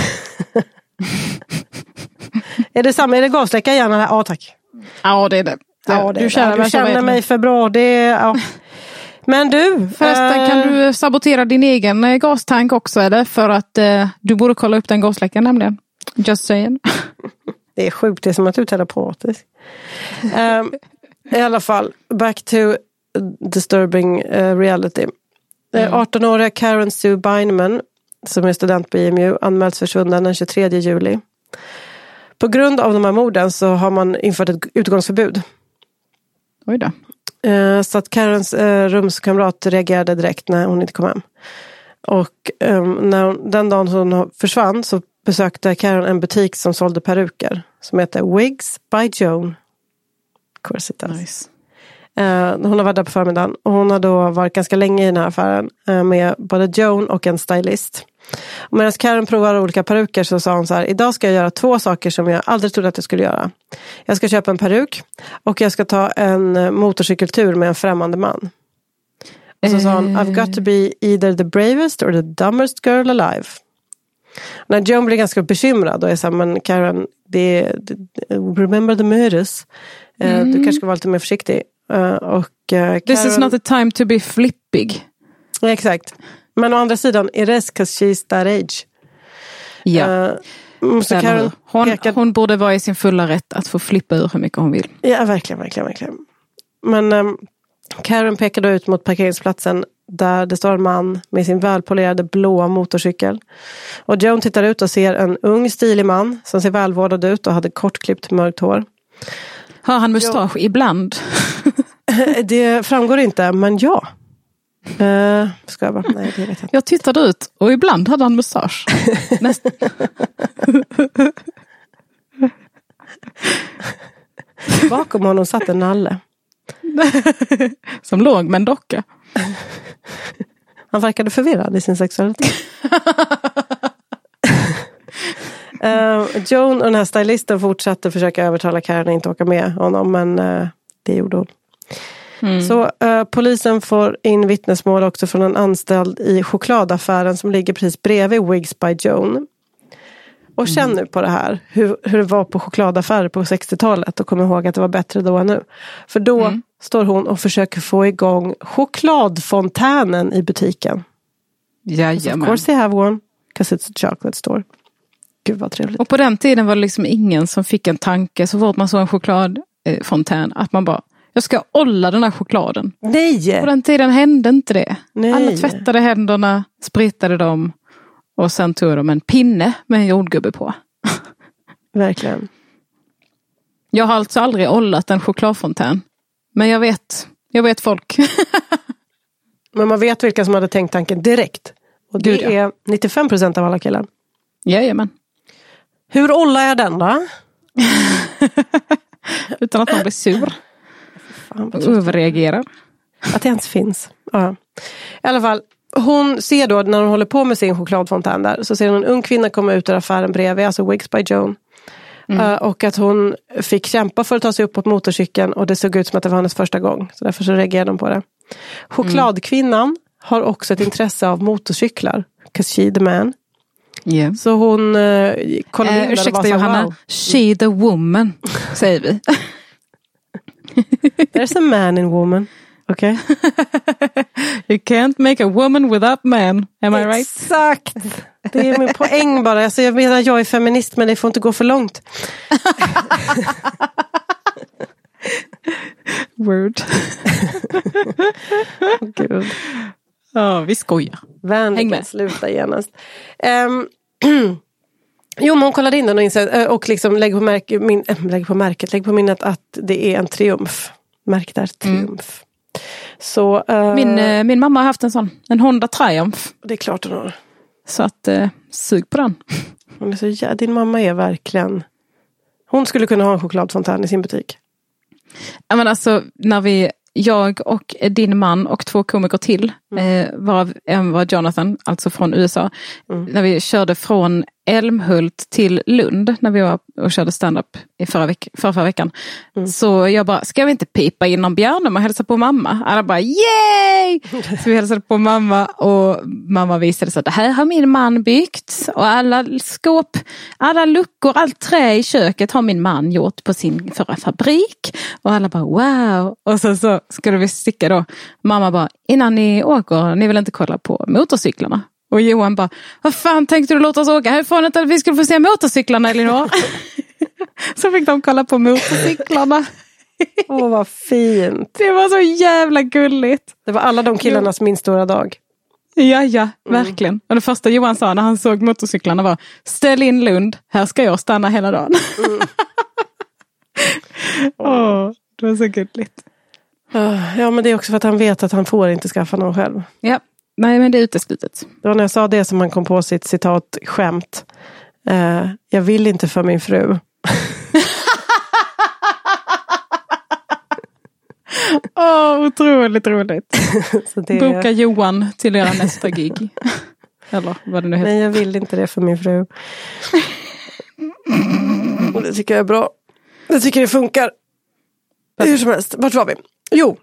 Är det samma, är det gasläcka gärna? Ja, tack. Ja, det är det. Ja, det du känner, ja, du känner mig för bra. Det, ja. Men du... Förresten, äh... kan du sabotera din egen gastank också, eller? För att äh, du borde kolla upp den gasläckan nämligen. Just saying. Det är sjukt, det är som att du är telepatisk. um, I alla fall, back to disturbing uh, reality. Mm. arton-åriga Karen Sue Beineman, som är student på I M U, anmälts försvunnen den tjugotredje juli. På grund av de här morden så har man infört ett utgångsförbud. Oj då. Uh, så att Karens uh, rumskamrat reagerade direkt när hon inte kom hem. Och um, när hon, den dagen hon försvann så besökte Karen en butik som sålde peruker. Som heter Wigs by Joan. Of course it does. Nice. Uh, hon har varit där på förmiddagen. Och hon har då varit ganska länge i den här affären. Uh, med både Joan och en stylist. Och medan Karen provar olika peruker så sa hon så här: idag ska jag göra två saker som jag aldrig trodde att jag skulle göra. Jag ska köpa en peruk. Och jag ska ta en motorcykeltur med en främmande man. Och så sa hon: I've got to be either the bravest or the dumbest girl alive. Och när Joan blir ganska bekymrad och är så här: men Karen, det, det, remember the murders. Mm. Uh, du kanske ska vara lite mer försiktig. Uh, och, uh, Karen... This is not a time to be flippig. Ja, exakt. Men å andra sidan, it is because she's that age. Ja. Uh, så Karen hon, pekar... hon borde vara i sin fulla rätt att få flippa ur hur mycket hon vill. Ja, verkligen, verkligen, verkligen. Men um, Karen pekade ut mot parkeringsplatsen där det står en man med sin välpolerade blåa motorcykel. Och Joan tittar ut och ser en ung stilig man som ser välvårdad ut och hade kortklippt mörkt hår. Har han mustasch jo. ibland? Det framgår inte, men ja. Uh, ska jag bara? Nej, det vet jag inte. Jag tittade ut och ibland hade han mustasch. Näst... Bakom honom satt en nalle. Som låg med en docka. Han verkade förvirrad i sin sexualitet. uh, Joan och den här stylisten fortsatte försöka övertala Karen att inte åka med honom, men uh, det gjorde hon. Mm. Så uh, polisen får in vittnesmål också från en anställd i chokladaffären som ligger precis bredvid Wigs by Joan. Och känn nu på det här, hur, hur det var på chokladaffärer på sextiotalet, och kom ihåg att det var bättre då än nu. För då mm. står hon och försöker få igång chokladfontänen i butiken. Jajamän. Of course they have one, because it's a chocolate store. Gud vad trevligt. Och på den tiden var det liksom ingen som fick en tanke så fort man såg en chokladfontän att man bara, jag ska olla den här chokladen. Nej! På den tiden hände inte det. Nej. Alla tvättade händerna, spritade dem och sen tog de en pinne med en jordgubbe på. Verkligen. Jag har alltså aldrig ollat en chokladfontän. Men jag vet, jag vet folk. Men man vet vilka som hade tänkt tanken direkt. Och det Gud, ja. är nittiofem procent av alla killar. Jajamän. Hur ollar jag den då? Utan att man blir sur. Och överreagerar. Att det ens finns. Ja. I alla fall, hon ser då när hon håller på med sin chokladfontän där, så ser hon en ung kvinna komma ut ur affären bredvid, alltså Wigs by Joan. Mm. Uh, och att hon fick kämpa för att ta sig upp på motorcykeln, och det såg ut som att det var hennes första gång. Så därför så reagerade de på det. Chokladkvinnan mm. har också ett intresse av motorcyklar. 'Cause she the man. Yeah. Så hon uh, kollade in uh, ursäkta Johanna, wow. She the woman, säger vi. There's a man in woman. Okay. You can't make a woman without man. Am I right? Exakt. Det är min poäng bara. Alltså jag menar, jag är feminist, men det får inte gå för långt. Word. Oh, Gud. Ja, vi skojar. Vänligen, sluta genast. Um, jo, men hon kollade in den och insåg, och liksom lägger på, märk, min, äh, lägger på märket, lägger på minnet att det är en triumf. Märk där, triumf. Mm. Så, uh, min, uh, min mamma har haft en sån, en Honda Triumph. Det är klart hon har. Så att, uh, sug på den. Hon är så, ja, din mamma är verkligen... Hon skulle kunna ha en chokladfontän i sin butik. Ja, men alltså, när vi... Jag och din man och två komiker till, mm. eh, varav en var Jonathan, alltså från U S A. Mm. När vi körde från Älmhult till Lund, när vi var och körde stand-up i förra, veck- förra, förra veckan. Mm. Så jag bara, ska vi inte pipa in någon Bjärnum och hälsa på mamma? Alla bara, yay! Så vi hälsade på mamma, och mamma visade så att det här har min man byggt. Och alla skåp, alla luckor, allt trä i köket har min man gjort på sin förra fabrik. Och alla bara, wow! Och så, så skulle vi sticka då. Mamma bara, innan ni åker, ni vill inte kolla på motorcyklarna? Och Johan bara, vad fan tänkte du låta oss åka härifrån, att vi skulle få se motorcyklarna, Elinor? Så fick de kolla på motorcyklarna. Åh, oh, vad fint. Det var så jävla gulligt. Det var alla de killarnas min stora dag. Ja, ja, verkligen. Mm. Och det första Johan sa när han såg motorcyklarna var, ställ in Lund, här ska jag stanna hela dagen. Mm. Åh, oh, det var så gulligt. Ja, men det är också för att han vet att han får inte skaffa någon själv. Ja. Nej, men det är uteslutet. Det var när jag sa det som han kom på sitt citat skämt. Uh, jag vill inte för min fru. Åh, oh, otroligt roligt. Så det... Boka Johan till era nästa gig. Eller vad det nu heter. Nej, jag vill inte det för min fru. Och det tycker jag är bra. Jag tycker det funkar. Hur som helst. Vart var vi? Jo.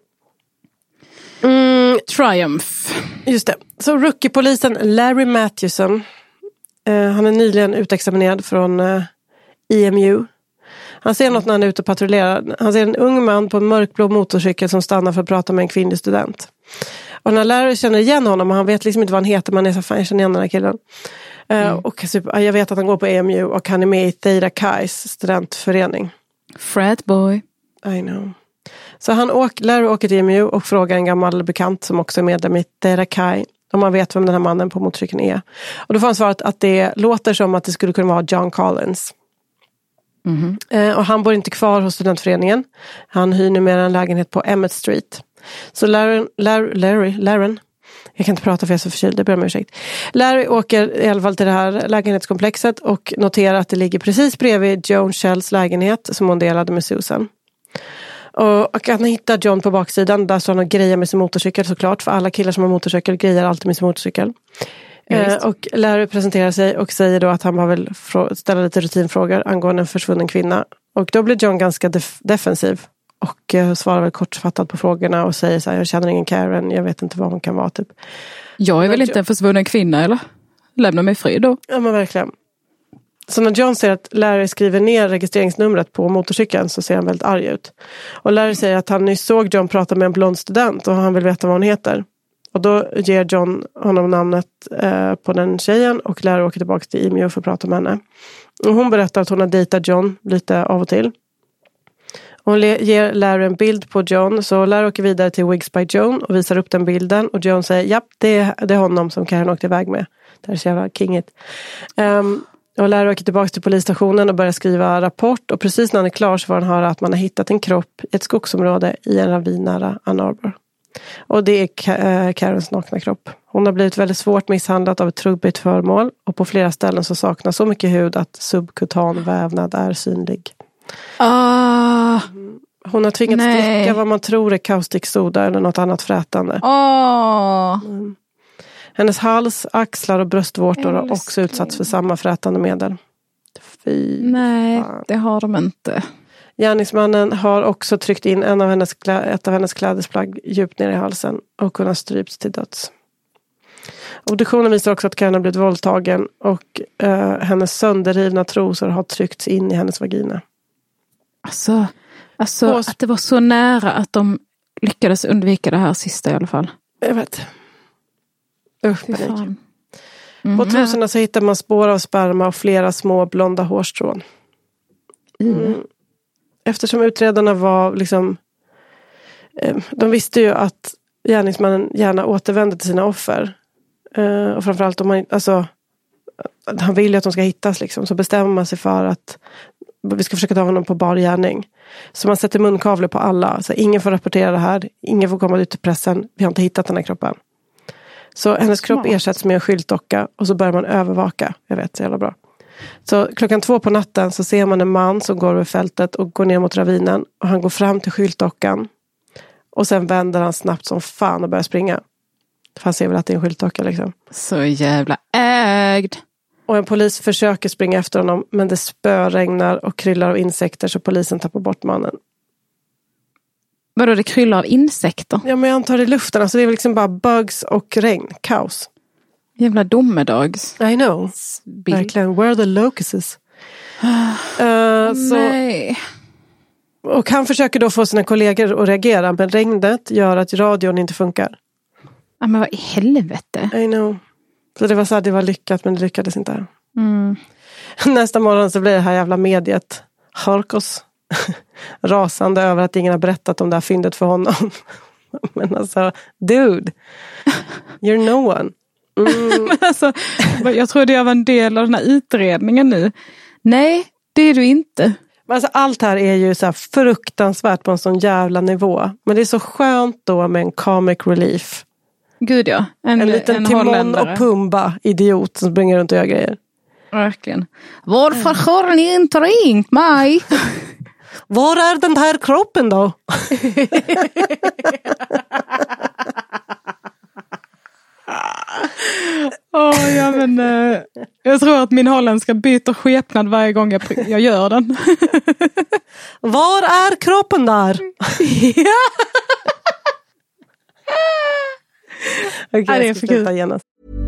Mm, Triumph. Just det. Så rookie-polisen Larry Matthewson. Eh, han är nyligen utexaminerad från eh, E M U. Han ser något när han är ute och patrullerar. Han ser en ung man på en mörkblå motorcykel som stannar för att prata med en kvinnlig student. Och när Larry känner igen honom, och han vet liksom inte vad han heter, men han är så fan, jag känner igen den här killen. Eh, mm. Och typ, jag vet att han går på E M U och han är med i Theta Chi's studentförening. Frat boy. I know. Så han åker, Larry åker till E M U och frågar en gammal bekant som också är medlem i Theta Chi om man vet vem den här mannen på motorcykeln är. Och då får han svarat att det låter som att det skulle kunna vara John Collins. Mm-hmm. Eh, och han bor inte kvar hos studentföreningen. Han hyr numera en lägenhet på Emmett Street. Så Larry, Larry, Larry, Larry jag kan inte prata för jag är så förkyld, det ber om ursäkt. Larry åker i alla fall till det här lägenhetskomplexet och noterar att det ligger precis bredvid Joan Shells lägenhet som hon delade med Susan. Och, och han hittar John på baksidan. Där står han och grejer med sin motorcykel såklart. För alla killar som har motorcykel grejer alltid med sin motorcykel. Ja, eh, och Larry presenterar sig och säger då att han har väl frå- ställa lite rutinfrågor angående en försvunnen kvinna. Och då blir John ganska def- defensiv. Och eh, svarar väl kortfattat på frågorna och säger så här: jag känner ingen Karen, jag vet inte vad hon kan vara typ. Jag är väl inte en försvunnen kvinna, eller? Lämna mig fri då. Ja, men verkligen. Så när John säger att Larry skriver ner registreringsnumret på motorcykeln så ser han väldigt arg ut. Och Larry säger att han nyss såg John prata med en blond student och han vill veta vad hon heter. Och då ger John honom namnet eh, på den tjejen och Larry åker tillbaka till Emu för att prata med henne. Och hon berättar att hon har dejtat John lite av och till. Hon le- ger Larry en bild på John, så Larry åker vidare till Wigs by Joan och visar upp den bilden. Och John säger, japp, det, det är honom som Karen åkte iväg med. Det är så jävla kingigt. Um, och Larry åker tillbaka till polisstationen och börjar skriva rapport. Och precis när han är klar så får han höra att man har hittat en kropp i ett skogsområde i en ravin nära Ann Arbor. Och det är Ka- äh, Karens nakna kropp. Hon har blivit väldigt svårt misshandlad av ett trubbigt föremål. Och på flera ställen så saknas så mycket hud att subkutan vävnad är synlig. Ah, Hon har tvingats nej. dricka vad man tror är kaustiksoda eller något annat frätande. ah. Mm. Hennes hals, axlar och bröstvårtor har också utsatts för samma frätande medel. Fy Nej, fan. det har de inte. Gärningsmannen har också tryckt in en av hennes klä- ett av hennes klädesplagg djupt ner i halsen och kunnat stryps till döds. Obduktionen visar också att Karen har blivit våldtagen och uh, hennes sönderrivna trosor har tryckts in i hennes vagina. Alltså, alltså Och- att det var så nära att de lyckades undvika det här sista i alla fall. Jag vet. Usch, Fy panik. fan. På trosorna så hittar man spår av sperma och flera små blonda hårstrån. Mm. Eftersom utredarna var liksom... Eh, de visste ju att gärningsmannen gärna återvände till sina offer. Eh, och framförallt om man... Alltså, han vill ju att de ska hittas liksom. Så bestämmer man sig för att vi ska försöka ta honom på bar gärning. Så man sätter munkavle på alla. Så ingen får rapportera det här. Ingen får komma ut till pressen. Vi har inte hittat den här kroppen. Så hennes kropp Smart. ersätts med en skyltdocka och så börjar man övervaka. Jag vet, så jävla bra. Så klockan två på natten så ser man en man som går över fältet och går ner mot ravinen. Och han går fram till skyltdockan. Och sen vänder han snabbt som fan och börjar springa. För han ser väl att det är en skyltdocka liksom. Så jävla ägd. Och en polis försöker springa efter honom. Men det spöregnar och kryllar av insekter så polisen tappar bort mannen. Vadå, det kryllar av insekter? Ja, men jag antar det i luften. Alltså det är väl liksom bara bugs och regn. Kaos. Jävla domedags. I know. Bild. Verkligen. Where are the locusts? uh, så, Nej. och han försöker då få sina kollegor att reagera. Men regnet gör att radion inte funkar. Ja, men vad i helvete? I know. Så det var så här, det var lyckat men det lyckades inte. Mm. Nästa morgon så blir det här jävla mediet Harkos rasande över att ingen har berättat om det här fyndet för honom. Men alltså, dude, you're no one. Mm. Men alltså, jag trodde jag var en del av den här utredningen nu. Nej, det är du inte. Men alltså, allt här är ju så här fruktansvärt på en sån jävla nivå. Men det är så skönt då med en comic relief. Gud ja. En, En liten en Timon holländare. och Pumba idiot som springer runt och gör grejer. Verkligen. Varför har ni inte ringt mig? Var är den här kroppen då? Oh, ja, men, uh, jag tror att min holländska byter skepnad varje gång jag, jag gör den. Var är kroppen där? Okej, Ja, det är jag ska för sluta kul. genast.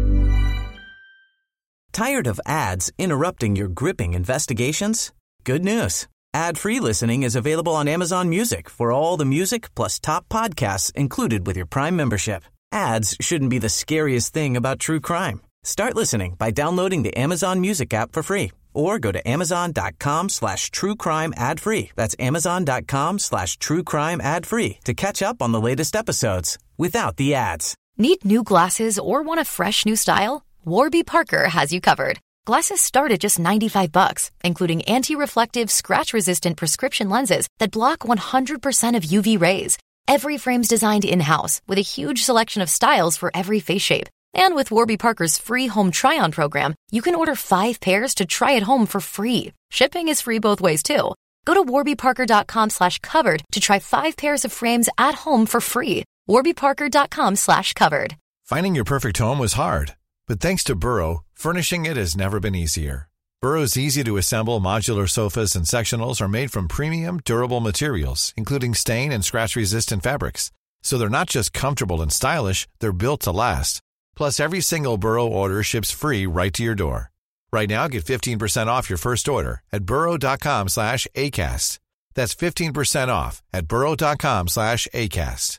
Tired of ads interrupting your gripping investigations? Good news. Ad-free listening is available on Amazon Music for all the music plus top podcasts included with your Prime membership. Ads shouldn't be the scariest thing about true crime. Start listening by downloading the Amazon Music app for free or go to amazon.com slash true crime ad free. That's amazon.com slash true crime ad free to catch up on the latest episodes without the ads. Need new glasses or want a fresh new style? Warby Parker has you covered. Glasses start at just ninety-five bucks, including anti-reflective, scratch-resistant prescription lenses that block one hundred percent of U V rays. Every frame's designed in-house with a huge selection of styles for every face shape. And with Warby Parker's free home try-on program, you can order five pairs to try at home for free. Shipping is free both ways too. Go to warbyparker.com slash covered to try five pairs of frames at home for free. warbyparker.com slash covered. Finding your perfect home was hard, but thanks to Burrow, furnishing it has never been easier. Burrow's easy-to-assemble modular sofas and sectionals are made from premium, durable materials, including stain and scratch-resistant fabrics. So they're not just comfortable and stylish, they're built to last. Plus, every single Burrow order ships free right to your door. Right now, get fifteen percent off your first order at burrow.com slash ACAST. That's fifteen percent off at burrow.com slash ACAST.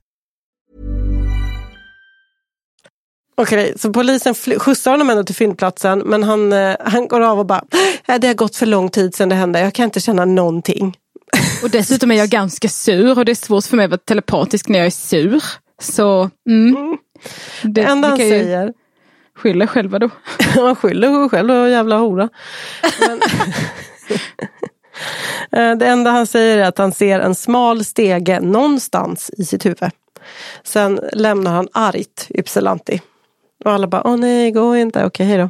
Okej, okay, så polisen fl- skjutsar honom ändå till fyndplatsen, men han, eh, han går av och bara, det har gått för lång tid sedan det hände, jag kan inte känna någonting. Och dessutom är jag ganska sur och det är svårt för mig att vara telepatisk när jag är sur. Så, mm. Mm. Det, det enda han säger... Skyller själva då. Han skyller själv och jävla hora. Men, det enda han säger är att han ser en smal stege någonstans i sitt huvud. Sen lämnar han argt Ypsilanti. Och alla bara, åh nej, gå inte. Okej, hej då.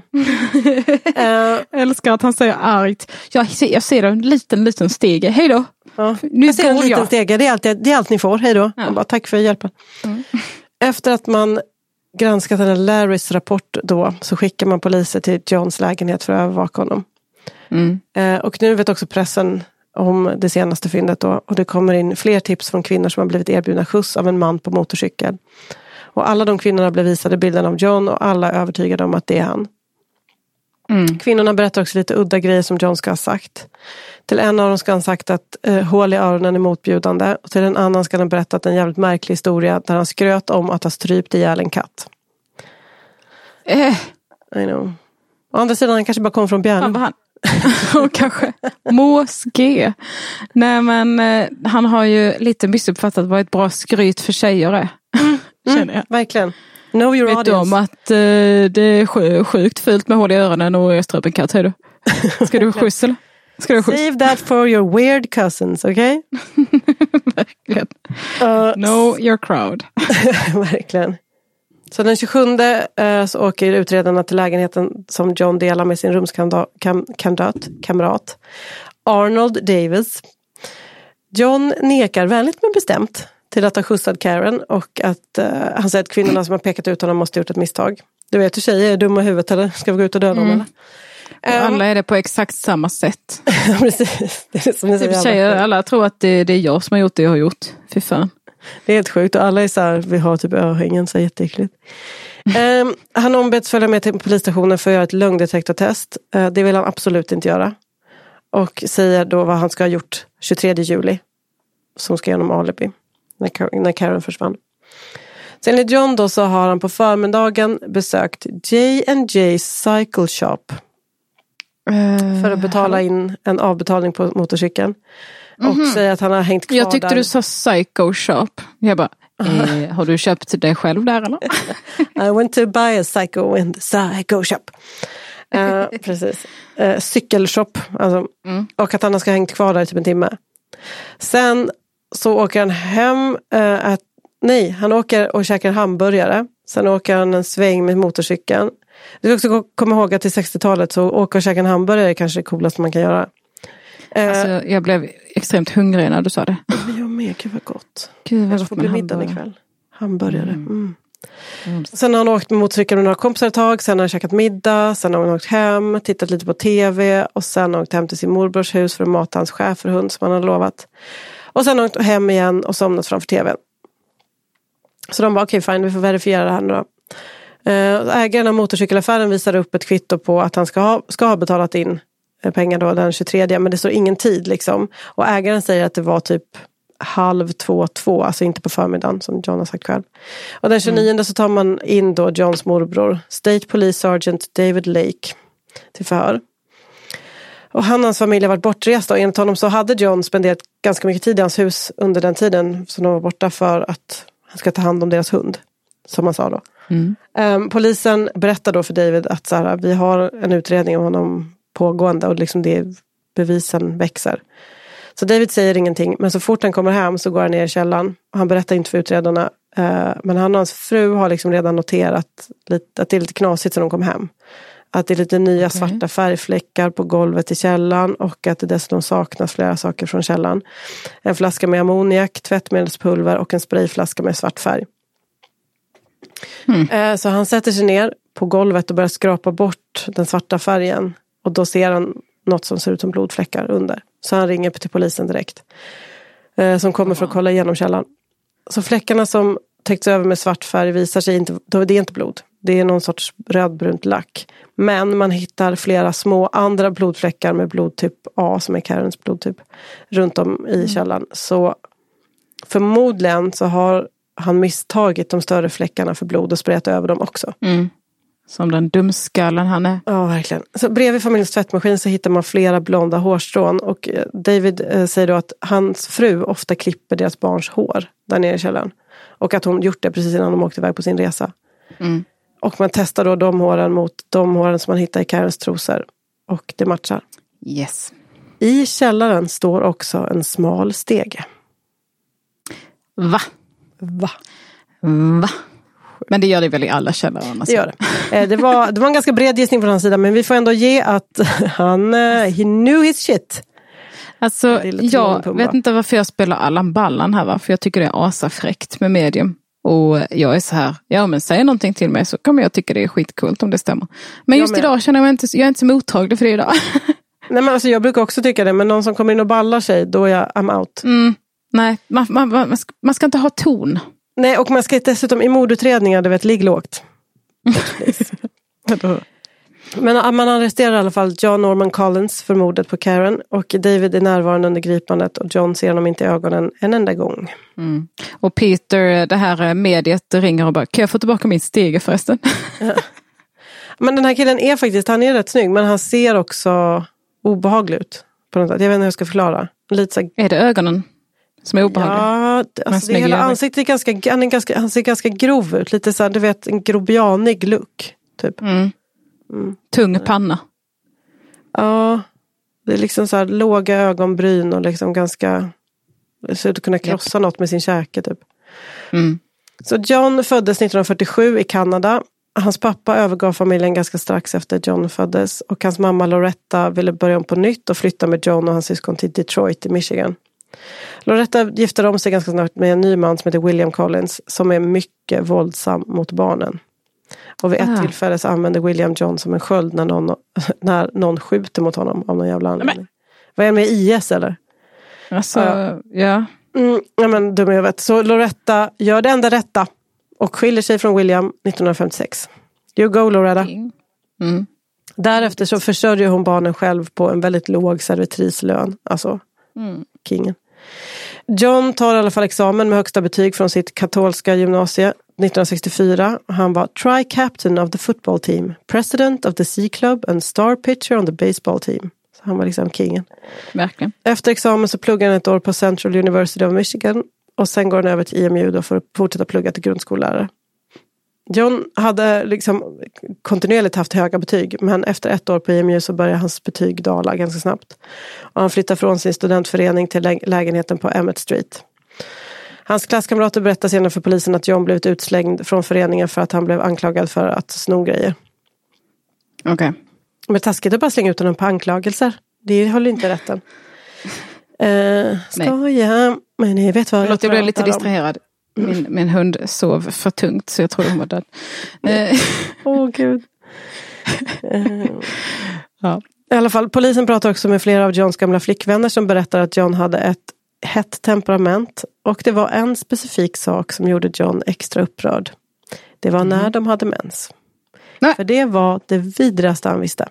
Jag älskar att han säger argt. Jag ser, jag ser en liten, liten stege. Hej då. Ja. Nu jag ser en liten jag. stege. Det är, allt, det är allt ni får. Hej då. Ja. Bara, tack för hjälpen. Mm. Efter att man granskat den här Larrys rapport då, så skickar man poliser till Johns lägenhet för att övervaka honom. Mm. Eh, och nu vet också pressen om det senaste fyndet då. Och det kommer in fler tips från kvinnor som har blivit erbjudna skjuts av en man på motorcykel. Och alla de kvinnorna blev visade bilden av John och alla är övertygade om att det är han. Mm. Kvinnorna berättar också lite udda grejer som John ska ha sagt. Till en av dem ska han sagt att eh, hål i öronen är motbjudande. Och till en annan ska han berättat en jävligt märklig historia där han skröt om att ha strypt ihjäl en katt. Eh. I know. Å andra sidan han kanske bara kom från björnen. Han, han. kanske. Måsge. Nej men eh, han har ju lite missuppfattat vad ett bra skryt för tjejer är. Mm. Känner jag. Verkligen. Know your Vet audience. Vet du om att uh, det är sj- sjukt fult med hål i öronen och jag ströp en katt, hej då. Ska du skjuts eller? Ska du skjuts? Save that for your weird cousins, okej? Okay? Verkligen. Uh, know your crowd. Verkligen. Så den tjugosjunde uh, så åker utredarna till lägenheten som John delar med sin rumskamrat kam- kamrat Arnold Davis. John nekar väldigt men bestämt till att ha skjutsat Karen och att uh, han säger att kvinnorna som har pekat ut honom måste ha gjort ett misstag. Du vet hur tjejer är dumma i huvudet eller ska vi gå ut och döda mm. dem eller? Och alla är det på exakt samma sätt. Precis. Det är som det typ tjejer, alla tror att det, det är jag som har gjort det jag har gjort. Fy fan. Det är helt sjukt och alla är så här, vi har typ örhängen så jätteäckligt. um, han ombeds följa med till polisstationen för att göra ett lögndetektortest. Uh, det vill han absolut inte göra. Och säger då vad han ska ha gjort tjugotredje juli. Som ska genom alibi. När Karen försvann. Sen enligt John då så har han på förmiddagen besökt J and J Cycle Shop. Uh, för att betala in en avbetalning på motorcykeln. Mm-hmm. Och säger att han har hängt kvar där. Jag tyckte där. Du sa Psycho Shop. Jag bara, eh, har du köpt dig själv där eller? I went to buy a psycho in the Psycho Shop. Uh, precis. Uh, cykelshop. Alltså, mm. Och att han ska ha hängt kvar där i typ en timme. Sen så åker han hem, äh, att, nej, han åker och käkar hamburgare. Sen åker han en sväng med motorcykeln. Du ska också komma ihåg att till sextiotalet så åka och käka en hamburgare är kanske det coolaste man kan göra. Alltså, jag blev extremt hungrig när du sa det. Jag med, gud vad gott. Gud vad gott får bli middagen ikväll. Hamburgare. Mm. Mm. Sen har han åkt med motorcykeln med några kompisar ett tag. Sen har han käkat middag. Sen har han åkt hem, tittat lite på tv. Och sen åkt hem till sin morbrors hus för att mata hans schäferhund som han har lovat. Och sen åkt hem igen och somnat framför tvn. Så de bara, okej okay, fine, vi får verifiera det här nu då. Ägaren av motorcykelaffären visar upp ett kvitto på att han ska ha, ska ha betalat in pengar då den tjugotredje, men det står ingen tid liksom. Och ägaren säger att det var typ halv två, två, alltså inte på förmiddagen som John har sagt själv. Och den tjugonionde mm. så tar man in då Johns morbror, State Police Sergeant David Lake, till förhör. Och han och hans familj har varit bortresta och enligt honom så hade John spenderat ganska mycket tid i hans hus under den tiden som de var borta för att han ska ta hand om deras hund, som han sa då. Mm. Um, polisen berättar då för David att så här, vi har en utredning om honom pågående och liksom det, bevisen växer. Så David säger ingenting, men så fort han kommer hem så går han ner i källaren. Han berättar inte för utredarna, uh, men han och hans fru har liksom redan noterat lite, att det är lite knasigt så de kom hem. Att det är lite nya Okay. svarta färgfläckar på golvet i källaren. Och att det dessutom saknas flera saker från källaren. En flaska med ammoniak, tvättmedelspulver och en sprayflaska med svart färg. Mm. Så han sätter sig ner på golvet och börjar skrapa bort den svarta färgen. Och då ser han något som ser ut som blodfläckar under. Så han ringer till polisen direkt. Som kommer för att kolla igenom källaren. Så fläckarna som täckts över med svart färg visar sig inte, det är inte blod. Det är någon sorts rödbrunt lack. Men man hittar flera små andra blodfläckar med blodtyp A, som är Karens blodtyp, runt om i källaren. Så förmodligen så har han misstagit de större fläckarna för blod och sprayat över dem också. Mm. Som den dumskallen han är. Ja, verkligen. Så bredvid familjens tvättmaskin så hittar man flera blonda hårstrån. Och David eh, säger då att hans fru ofta klipper deras barns hår där nere i källaren. Och att hon gjort det precis innan de åkte iväg på sin resa. Mm. Och man testar då de håren mot de håren som man hittar i Karens trosor. Och det matchar. Yes. I källaren står också en smal stege. Va? Va? Va? Men det gör det väl i alla källare? Det gör det. Det var, det var en ganska bred gissning från hans sida. Men vi får ändå ge att han, he knew his shit. Alltså, jag vet inte varför jag spelar Allan Ballan här, va? För jag tycker det är asafräckt med medium. Och jag är så här, ja men säg någonting till mig så kommer jag tycka det är skitkult om det stämmer. Men just idag känner jag inte, jag är inte så mottaglig för det idag. Nej, men alltså jag brukar också tycka det, men någon som kommer in och ballar sig, då är jag I'm out. Mm, nej, man, man, man, ska, man ska inte ha ton. Nej, och man ska dessutom i mordutredningar, du vet, ligg lågt. Men man arresterar i alla fall John Norman Collins för mordet på Karen. Och David är närvarande under gripandet och John ser honom inte i ögonen en enda gång. Mm. Och Peter, det här mediet, ringer och bara, kan jag få tillbaka min stege förresten? Ja. Men den här killen är faktiskt, han är rätt snygg, men han ser också obehaglig ut. På något sätt. Jag vet inte hur jag ska förklara. Lite så... Är det ögonen som är obehagliga? Ja, alltså det hela ansiktet är ganska, han, är ganska, han ser ganska grov ut. Lite så här, du vet, en grobianig look. Typ. Mm. Mm. Tung panna. Ja, det är liksom så här låga ögonbryn och liksom ganska, det ser ut att kunna krossa yep. något med sin käke typ. Mm. Så John föddes nittonhundrafyrtiosju i Kanada. Hans pappa övergav familjen ganska strax efter John föddes och hans mamma Loretta ville börja om på nytt och flytta med John och hans syskon till Detroit i Michigan. Loretta gifte om sig ganska snart med en ny man som heter William Collins som är mycket våldsam mot barnen. Och vid ett ah. tillfälle så använde William John som en sköld när någon, när någon skjuter mot honom av någon jävla anledning. Vad är det med I S eller? Alltså, uh, ja. Mm, ja men dum jag vet. Så Loretta gör det enda rätta och skiljer sig från William nittonhundrafemtiosex. You go Loretta. Mm. Därefter så försörjer hon barnen själv på en väldigt låg servitrislön. Alltså, mm. kingen. John tar i alla fall examen med högsta betyg från sitt katolska gymnasie nittonhundrasextiofyra. Han var tri-captain of the football team, president of the Sea Club and star pitcher on the baseball team. Så han var liksom kingen. Verkligen. Efter examen så pluggar han ett år på Central University of Michigan och sen går han över till I M U då för att fortsätta plugga till grundskollärare. John hade liksom kontinuerligt haft höga betyg, men efter ett år på I M U så började hans betyg dala ganska snabbt. Och han flyttade från sin studentförening till lä- lägenheten på Emmett Street. Hans klasskamrater berättade senare för polisen att John blivit utslängd från föreningen för att han blev anklagad för att sno grejer. Okej. Okay. Men taskigt att bara slänga ut honom på anklagelser. Det håller inte rätten. Uh, skoja, men ni vet vad jag, jag blev lite distraherad. Min, min hund sov för tungt så jag tror hon var död. Åh oh, gud. uh. Ja. I alla fall, polisen pratar också med flera av Johns gamla flickvänner som berättar att John hade ett hett temperament. Och det var en specifik sak som gjorde John extra upprörd. Det var mm. när de hade mens. Nej. För det var det vidrigaste han visste.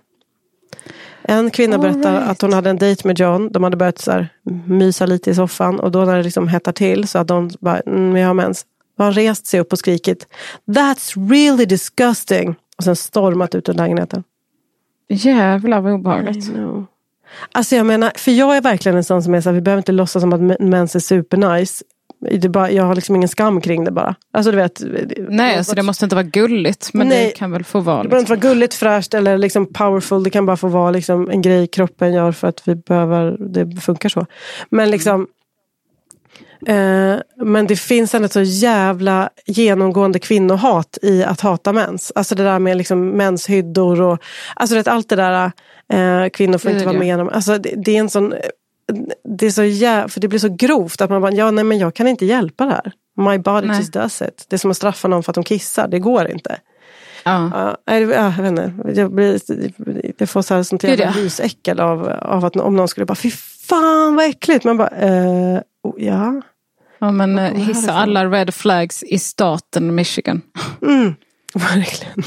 En kvinna All berättar right. att hon hade en dejt med John. De hade börjat så här, mysa lite i soffan. Och då när det liksom hettar till så att de bara, mm, jag har mens. Och han rest sig upp och skrikit, that's really disgusting. Och sen stormat ut ur lägenheten. Jävlar vad obehagligt. Alltså jag menar, för jag är verkligen en sån som är så här, vi behöver inte låtsas som att mens är supernice. Det bara, jag har liksom ingen skam kring det bara. Alltså du vet. Nej, alltså det måste inte vara gulligt. Men nej, det kan väl få vara. Det behöver inte vara gulligt, fräscht eller liksom powerful. Det kan bara få vara liksom en grej kroppen gör för att vi behöver, det funkar så. Men liksom, Eh, men det finns ändå ett så jävla genomgående kvinnohat i att hata mens. Alltså det där med liksom menshyddor och alltså det, allt det där eh, kvinnor får inte vara med om. Alltså det, det är en sån det är så jävla, för det blir så grovt att man bara, ja nej men jag kan inte hjälpa det här. My body nej. just does it. Det är som att straffa någon för att de kissar, det går inte. Ja. Ja, jag vet inte. Jag, blir, jag får så här sånt jävla lysäckel av, av att om någon skulle bara, fy fan vad äckligt. Man bara, eh, oh, ja. Ja men hissa alla red flags i staten Michigan. Mm, verkligen.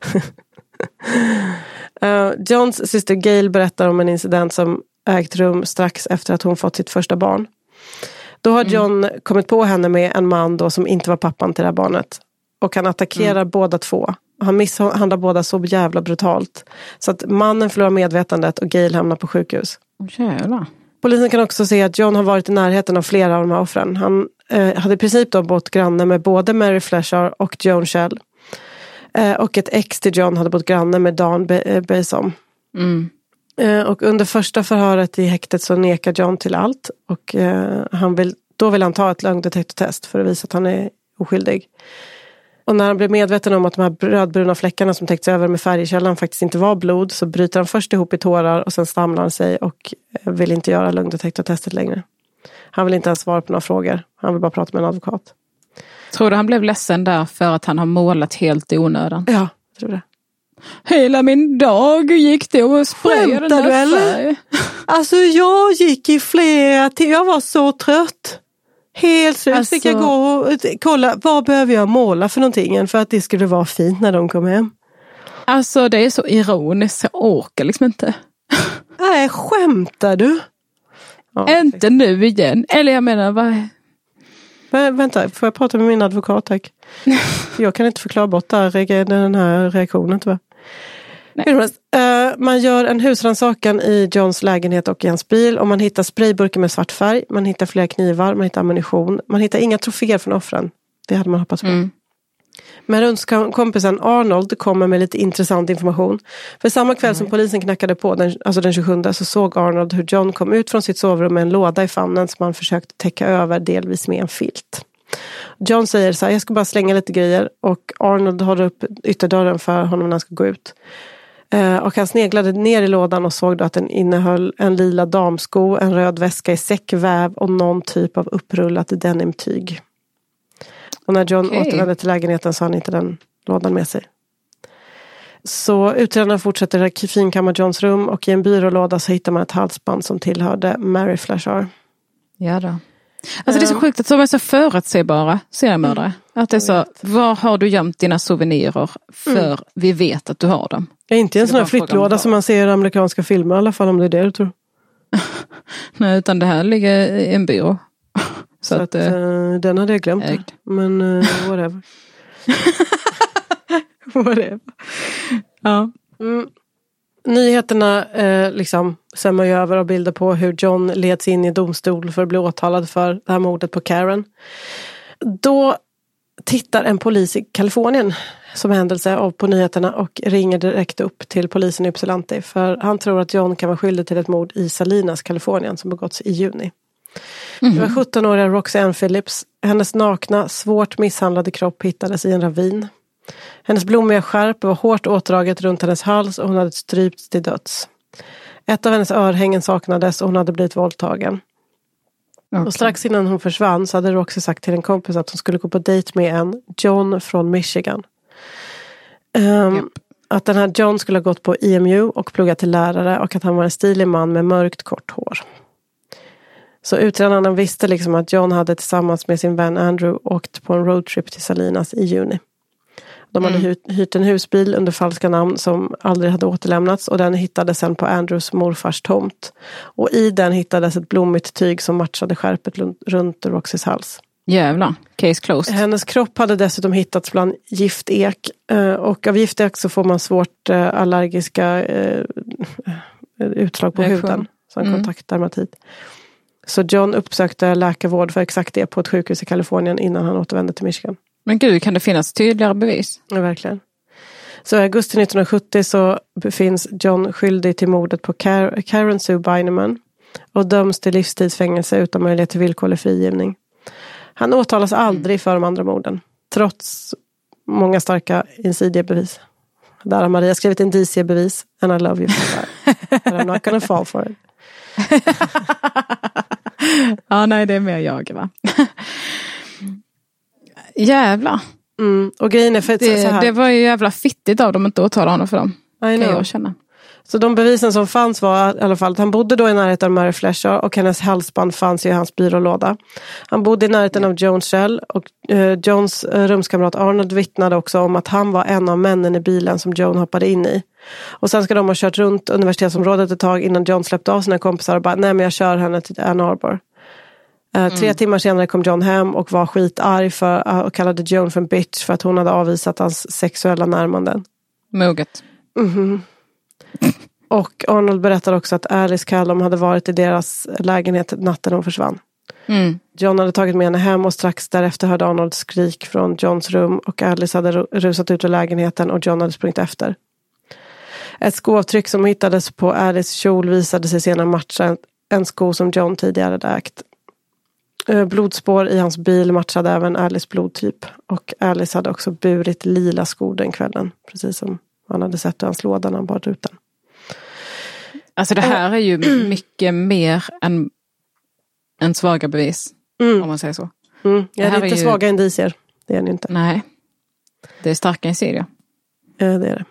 uh, Johns syster Gail berättar om en incident som ägt rum strax efter att hon fått sitt första barn. Då har John mm. kommit på henne med en man då som inte var pappan till det här barnet. Och han attackerar mm. båda två. Han misshandlar båda så jävla brutalt. Så att mannen förlorar medvetandet och Gail hamnar på sjukhus. Jävlar. Polisen kan också se att John har varit i närheten av flera av de här offren. Han eh, hade i princip då bott granne med både Mary Fleshar och Joan Shell. Eh, och ett ex till John hade bott granne med Dawn Basom. Mm. Eh, och under första förhöret i häktet så nekar John till allt. Och eh, han vill, då vill han ta ett lögndetektortest för att visa att han är oskyldig. Och när han blir medveten om att de här rödbruna fläckarna som täckts över med färgkällan faktiskt inte var blod, så bryter han först ihop i tårar och sen stamlar han sig och vill inte göra lögndetektortestet längre. Han vill inte ens svara på några frågor. Han vill bara prata med en advokat. Tror du han blev ledsen där för att han har målat helt i onödan? Ja, jag tror det. Hela min dag gick det och sprayade den där färg. Alltså jag gick i flera till. Jag var så trött. Helt slut alltså, fick jag gå och kolla, vad behöver jag måla för någonting för att det skulle vara fint när de kom hem. Alltså det är så ironiskt, jag orkar liksom inte. Nej, skämtar du? Ja, inte liksom. Nu igen, eller jag menar vad... Men, vänta, får jag prata med min advokat tack? Jag kan inte förklara bort där, den här reaktionen tyvärr. Uh, man gör en husrannsakan i Johns lägenhet och i hans bil och man hittar sprayburkar med svart färg, man hittar flera knivar, man hittar ammunition, man hittar inga troféer från offren. Det hade man hoppats på. Mm. Men rundskompisen Arnold kommer med lite intressant information. För samma kväll mm. som polisen knackade på, den, alltså den tjugosjunde, så såg Arnold hur John kom ut från sitt sovrum med en låda i famnen som han försökte täcka över delvis med en filt. John säger så här, jag ska bara slänga lite grejer, och Arnold håller upp ytterdörren för honom när han ska gå ut. Uh, och han sneglade ner i lådan och såg då att den innehöll en lila damsko, en röd väska i säckväv och någon typ av upprullat denimtyg. Och när John okay. återvände till lägenheten så han inte den lådan med sig. Så utredarna fortsätter att finkamma Johns rum, och i en byrålåda så hittar man ett halsband som tillhörde Mary Fleshar. Ja då. Alltså det är så sjukt att de är så förutsägbara seriemördare. Mm. Att det är så, var har du gömt dina souvenirer för mm. vi vet att du har dem. Ja, inte en sån här flyttlåda som man ser i amerikanska filmer i alla fall, om det är det du tror. Nej, utan det här ligger i en byrå. Så, så att, att uh, den hade jag glömt. Ägd. Men uh, whatever. whatever. Ja. Mm. Nyheterna eh, liksom svämmar ju över av bilder på hur John leds in i domstol för att bli åtalad för det här mordet på Karen. Då tittar en polis i Kalifornien som händelse av på nyheterna och ringer direkt upp till polisen i Ypsilanti, för han tror att John kan vara skyldig till ett mord i Salinas, Kalifornien, som begåtts i juni. Mm-hmm. Det var sjuttonåriga Roxanne Phillips. Hennes nakna, svårt misshandlade kropp hittades i en ravin. Hennes blommiga skärp var hårt åtdraget runt hennes hals och hon hade strypts till döds. Ett av hennes örhängen saknades och hon hade blivit våldtagen. Okay. Och strax innan hon försvann så hade Roxy sagt till en kompis att hon skulle gå på dejt med en John från Michigan. Um, yep. Att den här John skulle ha gått på E M U och pluggat till lärare, och att han var en stilig man med mörkt kort hår. Så utredarna visste liksom att John hade tillsammans med sin vän Andrew åkt på en roadtrip till Salinas i juni. De hade mm. hyrt en husbil under falska namn som aldrig hade återlämnats, och den hittades sen på Andrews morfars tomt. Och i den hittades ett blommigt tyg som matchade skärpet runt Roxys hals. Jävlar, case closed. Hennes kropp hade dessutom hittats bland giftek, och av giftek så får man svårt allergiska utslag på Reaktion. huden, som mm. kontaktdermatit. Så John uppsökte läkarvård för exakt det på ett sjukhus i Kalifornien innan han återvände till Michigan. Men gud, kan det finnas tydligare bevis? Ja, verkligen. Så i augusti nittonhundrasjuttio så befinns John skyldig till mordet på Karen Sue Beineman. och döms till livstidsfängelse utan möjlighet till villkorlig frigivning. Han åtalas aldrig för de andra morden, trots många starka insidiebevis. Där har Maria skrivit en D C-bevis, and I love you for that. But I'm not gonna fall for it. Ja, nej, det är mer jag, va? Jävla. Mm, och grejen är för det, så här. Det var ju jävla fittigt av dem att inte åtala honom för dem. Kan jag känna. Så de bevisen som fanns var i alla fall att han bodde då i närheten av Mary Fletcher och hennes halsband fanns i hans byrålåda. Han bodde i närheten av Jones Shell och eh, Jones eh, rumskamrat Arnold vittnade också om att han var en av männen i bilen som Joan hoppade in i. Och sen ska de ha kört runt universitetsområdet ett tag innan John släppte av sina kompisar och bara, nej men jag kör henne till Ann Arbor. Eh, mm. Tre timmar senare kom John hem och var skitarg för, uh, och kallade Joan för en bitch för att hon hade avvisat hans sexuella närmanden. Moget. Mhm. Och Arnold berättade också att Alice Callum hade varit i deras lägenhet natten hon försvann. Mm. John hade tagit med henne hem och strax därefter hörde Arnold skrik från Johns rum och Alice hade rusat ut ur lägenheten och John hade sprungit efter. Ett skoavtryck som hittades på Alice kjol visade sig senare matcha en sko som John tidigare hade ägt. Blodspår i hans bil matchade även Alice blodtyp och Alice hade också burit lila skor den kvällen, precis som han hade sett i hans låda när han bar ut den. Alltså det här är ju mycket mer än en svaga bevis. Mm. Om man säger så. Mm. Jag är det lite är ju... svaga indicier. Det är ni inte. Nej. Det är starka indicier. Ja, det är det.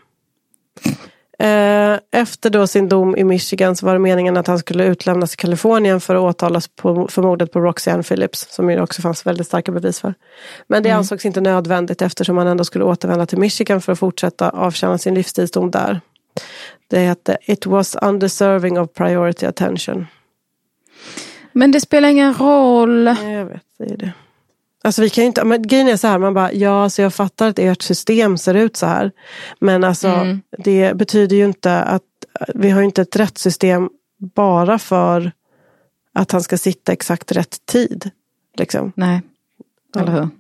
Efter då sin dom i Michigan så var det meningen att han skulle utlämnas till Kalifornien för att åtalas på, för mordet på Roxanne Phillips, som ju också fanns väldigt starka bevis för. Men det mm. ansågs inte nödvändigt eftersom han ändå skulle återvända till Michigan för att fortsätta avtjäna sin livstidsdom där. Det hette It was undeserving of priority attention. Men det spelar ingen roll. Jag vet, det är det. Alltså vi kan ju inte, men grejen är så här, man bara, ja alltså jag fattar att ert system ser ut så här. Men alltså mm. det betyder ju inte att, vi har ju inte ett rättssystem bara för att han ska sitta exakt rätt tid. Liksom. Nej, eller hur?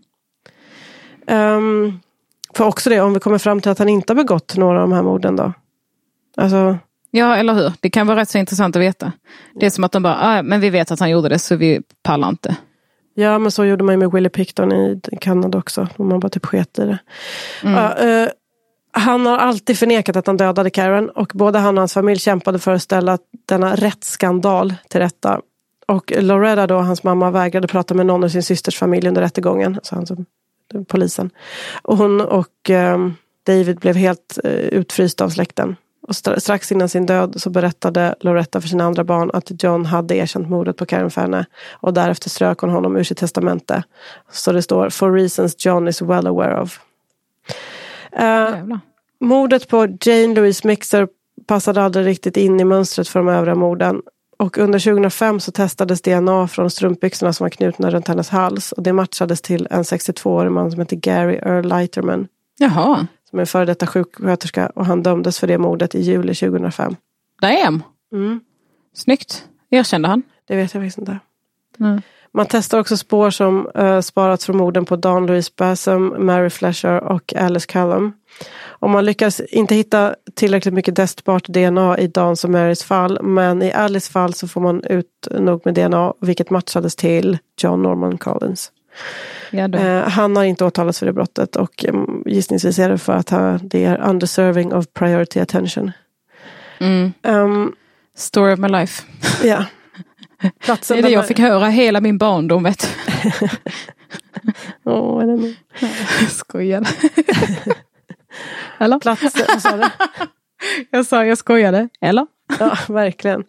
Um, för också det, om vi kommer fram till att han inte har begått några av de här morden då. Alltså... Ja, eller hur? Det kan vara rätt så intressant att veta. Det är som att de bara, ah, men vi vet att han gjorde det så vi pallar inte. Ja, men så gjorde man ju med Willie Picton i Kanada också. Och man bara typ sket i det. Mm. Uh, uh, han har alltid förnekat att han dödade Karen. Och både han och hans familj kämpade för att ställa denna rättsskandal till rätta. Och Loretta då, hans mamma, vägrade prata med någon av sin systers familj under rättegången. Alltså han som polisen. Och hon och um, David blev helt uh, utfrysta av släkten. Och strax innan sin död så berättade Loretta för sina andra barn att John hade erkänt mordet på Karen Ferne. Och därefter strök hon honom ur sitt testamente. Så det står, for reasons John is well aware of. Uh, mordet på Jane Louise Mixer passade aldrig riktigt in i mönstret för de övriga morden. Och under tjugohundrafem så testades D N A från strumpbyxorna som var knutna runt hennes hals. Och det matchades till en sextiotvåårig man som heter Gary Earl Leiterman. Jaha. Som är före detta sjuksköterska och han dömdes för det mordet i juli tjugohundrafem. Damn! Mm. Snyggt. Erkände han? Det vet jag faktiskt inte. Mm. Man testar också spår som uh, sparats från morden på Dawn Louise Bassam, Mary Fletcher och Alice Callum. Och man lyckas inte hitta tillräckligt mycket testbart D N A i Dawns och Marys fall. Men i Alice fall så får man ut nog med D N A vilket matchades till John Norman Collins. Ja, uh, han har inte åtalats för det brottet och um, gissningsvis är det för att uh, det är undeserving of priority attention. Mm. Um, Story of my life. Ja. Platsen det är det jag fick höra hela min barndom, vet Åh, oh, är det nog? Skojar. Eller? Platsen, vad sa du? Jag sa jag skojade. Eller? Ja, verkligen.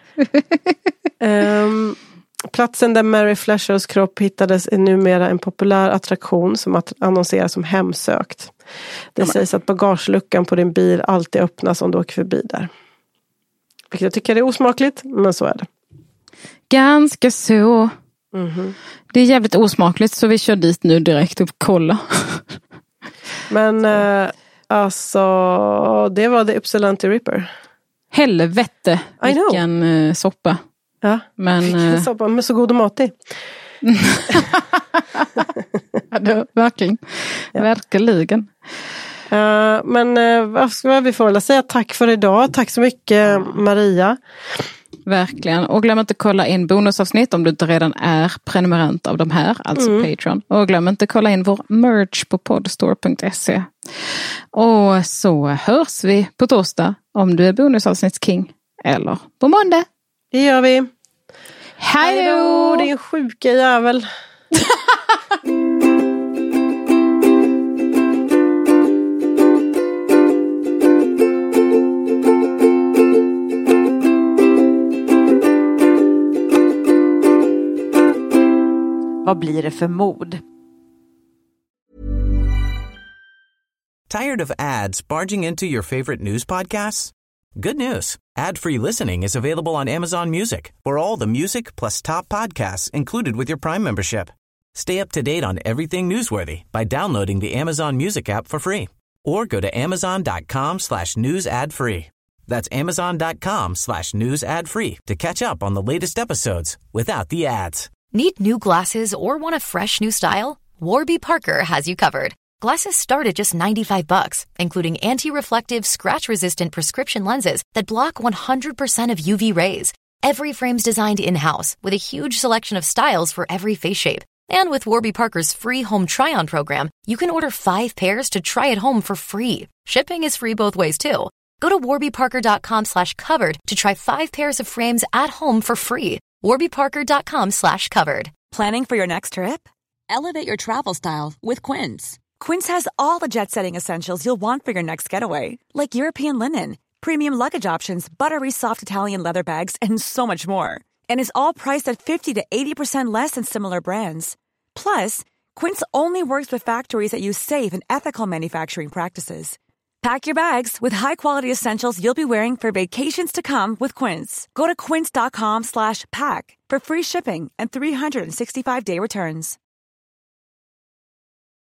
um, platsen där Mary Fletchers kropp hittades är numera en populär attraktion som att annonseras som hemsökt. Det ja, sägs att bagageluckan på din bil alltid öppnas om du åker förbi där. Vilket jag tycker är osmakligt, men så är det. Ganska så. Mm-hmm. Det är jävligt osmakligt så vi kör dit nu direkt och kolla. Men eh, alltså det var The Ypsilanti Ripper. Helvete, vilken eh, soppa. Ja, men, vilken eh... soppa, men så god och matig. Ja, det, verkligen. Ja. Verkligen. Uh, men uh, vad ska vi få väl säga tack för idag. Tack så mycket Maria. Verkligen. Och glöm inte kolla in bonusavsnitt om du inte redan är prenumerant av de här, alltså mm. Patreon. Och glöm inte kolla in vår merch på podstore punkt se. Och så hörs vi på torsdag om du är bonusavsnittsking eller på måndag. Det gör vi. Hej då! Din sjuka jävel. Vad blir det för mod? Tired of ads barging into your favorite news podcasts? Good news. Ad-free listening is available on Amazon Music for all the music plus top podcasts included with your Prime membership. Stay up to date on everything newsworthy by downloading the Amazon Music app for free or go to amazon.com slash news ad free. That's amazon.com slash news ad free to catch up on the latest episodes without the ads. Need new glasses or want a fresh new style? Warby Parker has you covered. Glasses start at just ninety-five bucks, including anti-reflective, scratch-resistant prescription lenses that block one hundred percent of U V rays. Every frame's designed in-house with a huge selection of styles for every face shape. And with Warby Parker's free home try-on program, you can order five pairs to try at home for free. Shipping is free both ways, too. Go to warbyparker.com slash covered to try five pairs of frames at home for free. warbyparker.com slash covered. Planning for your next trip? Elevate your travel style with Quince. Quince has all the jet-setting essentials you'll want for your next getaway, like European linen, premium luggage options, buttery soft Italian leather bags, and so much more. And is all priced at fifty to eighty percent less than similar brands. Plus, Quince only works with factories that use safe and ethical manufacturing practices. Pack your bags with high-quality essentials you'll be wearing for vacations to come with Quince. Go to quince.com slash pack for free shipping and three sixty-five day returns.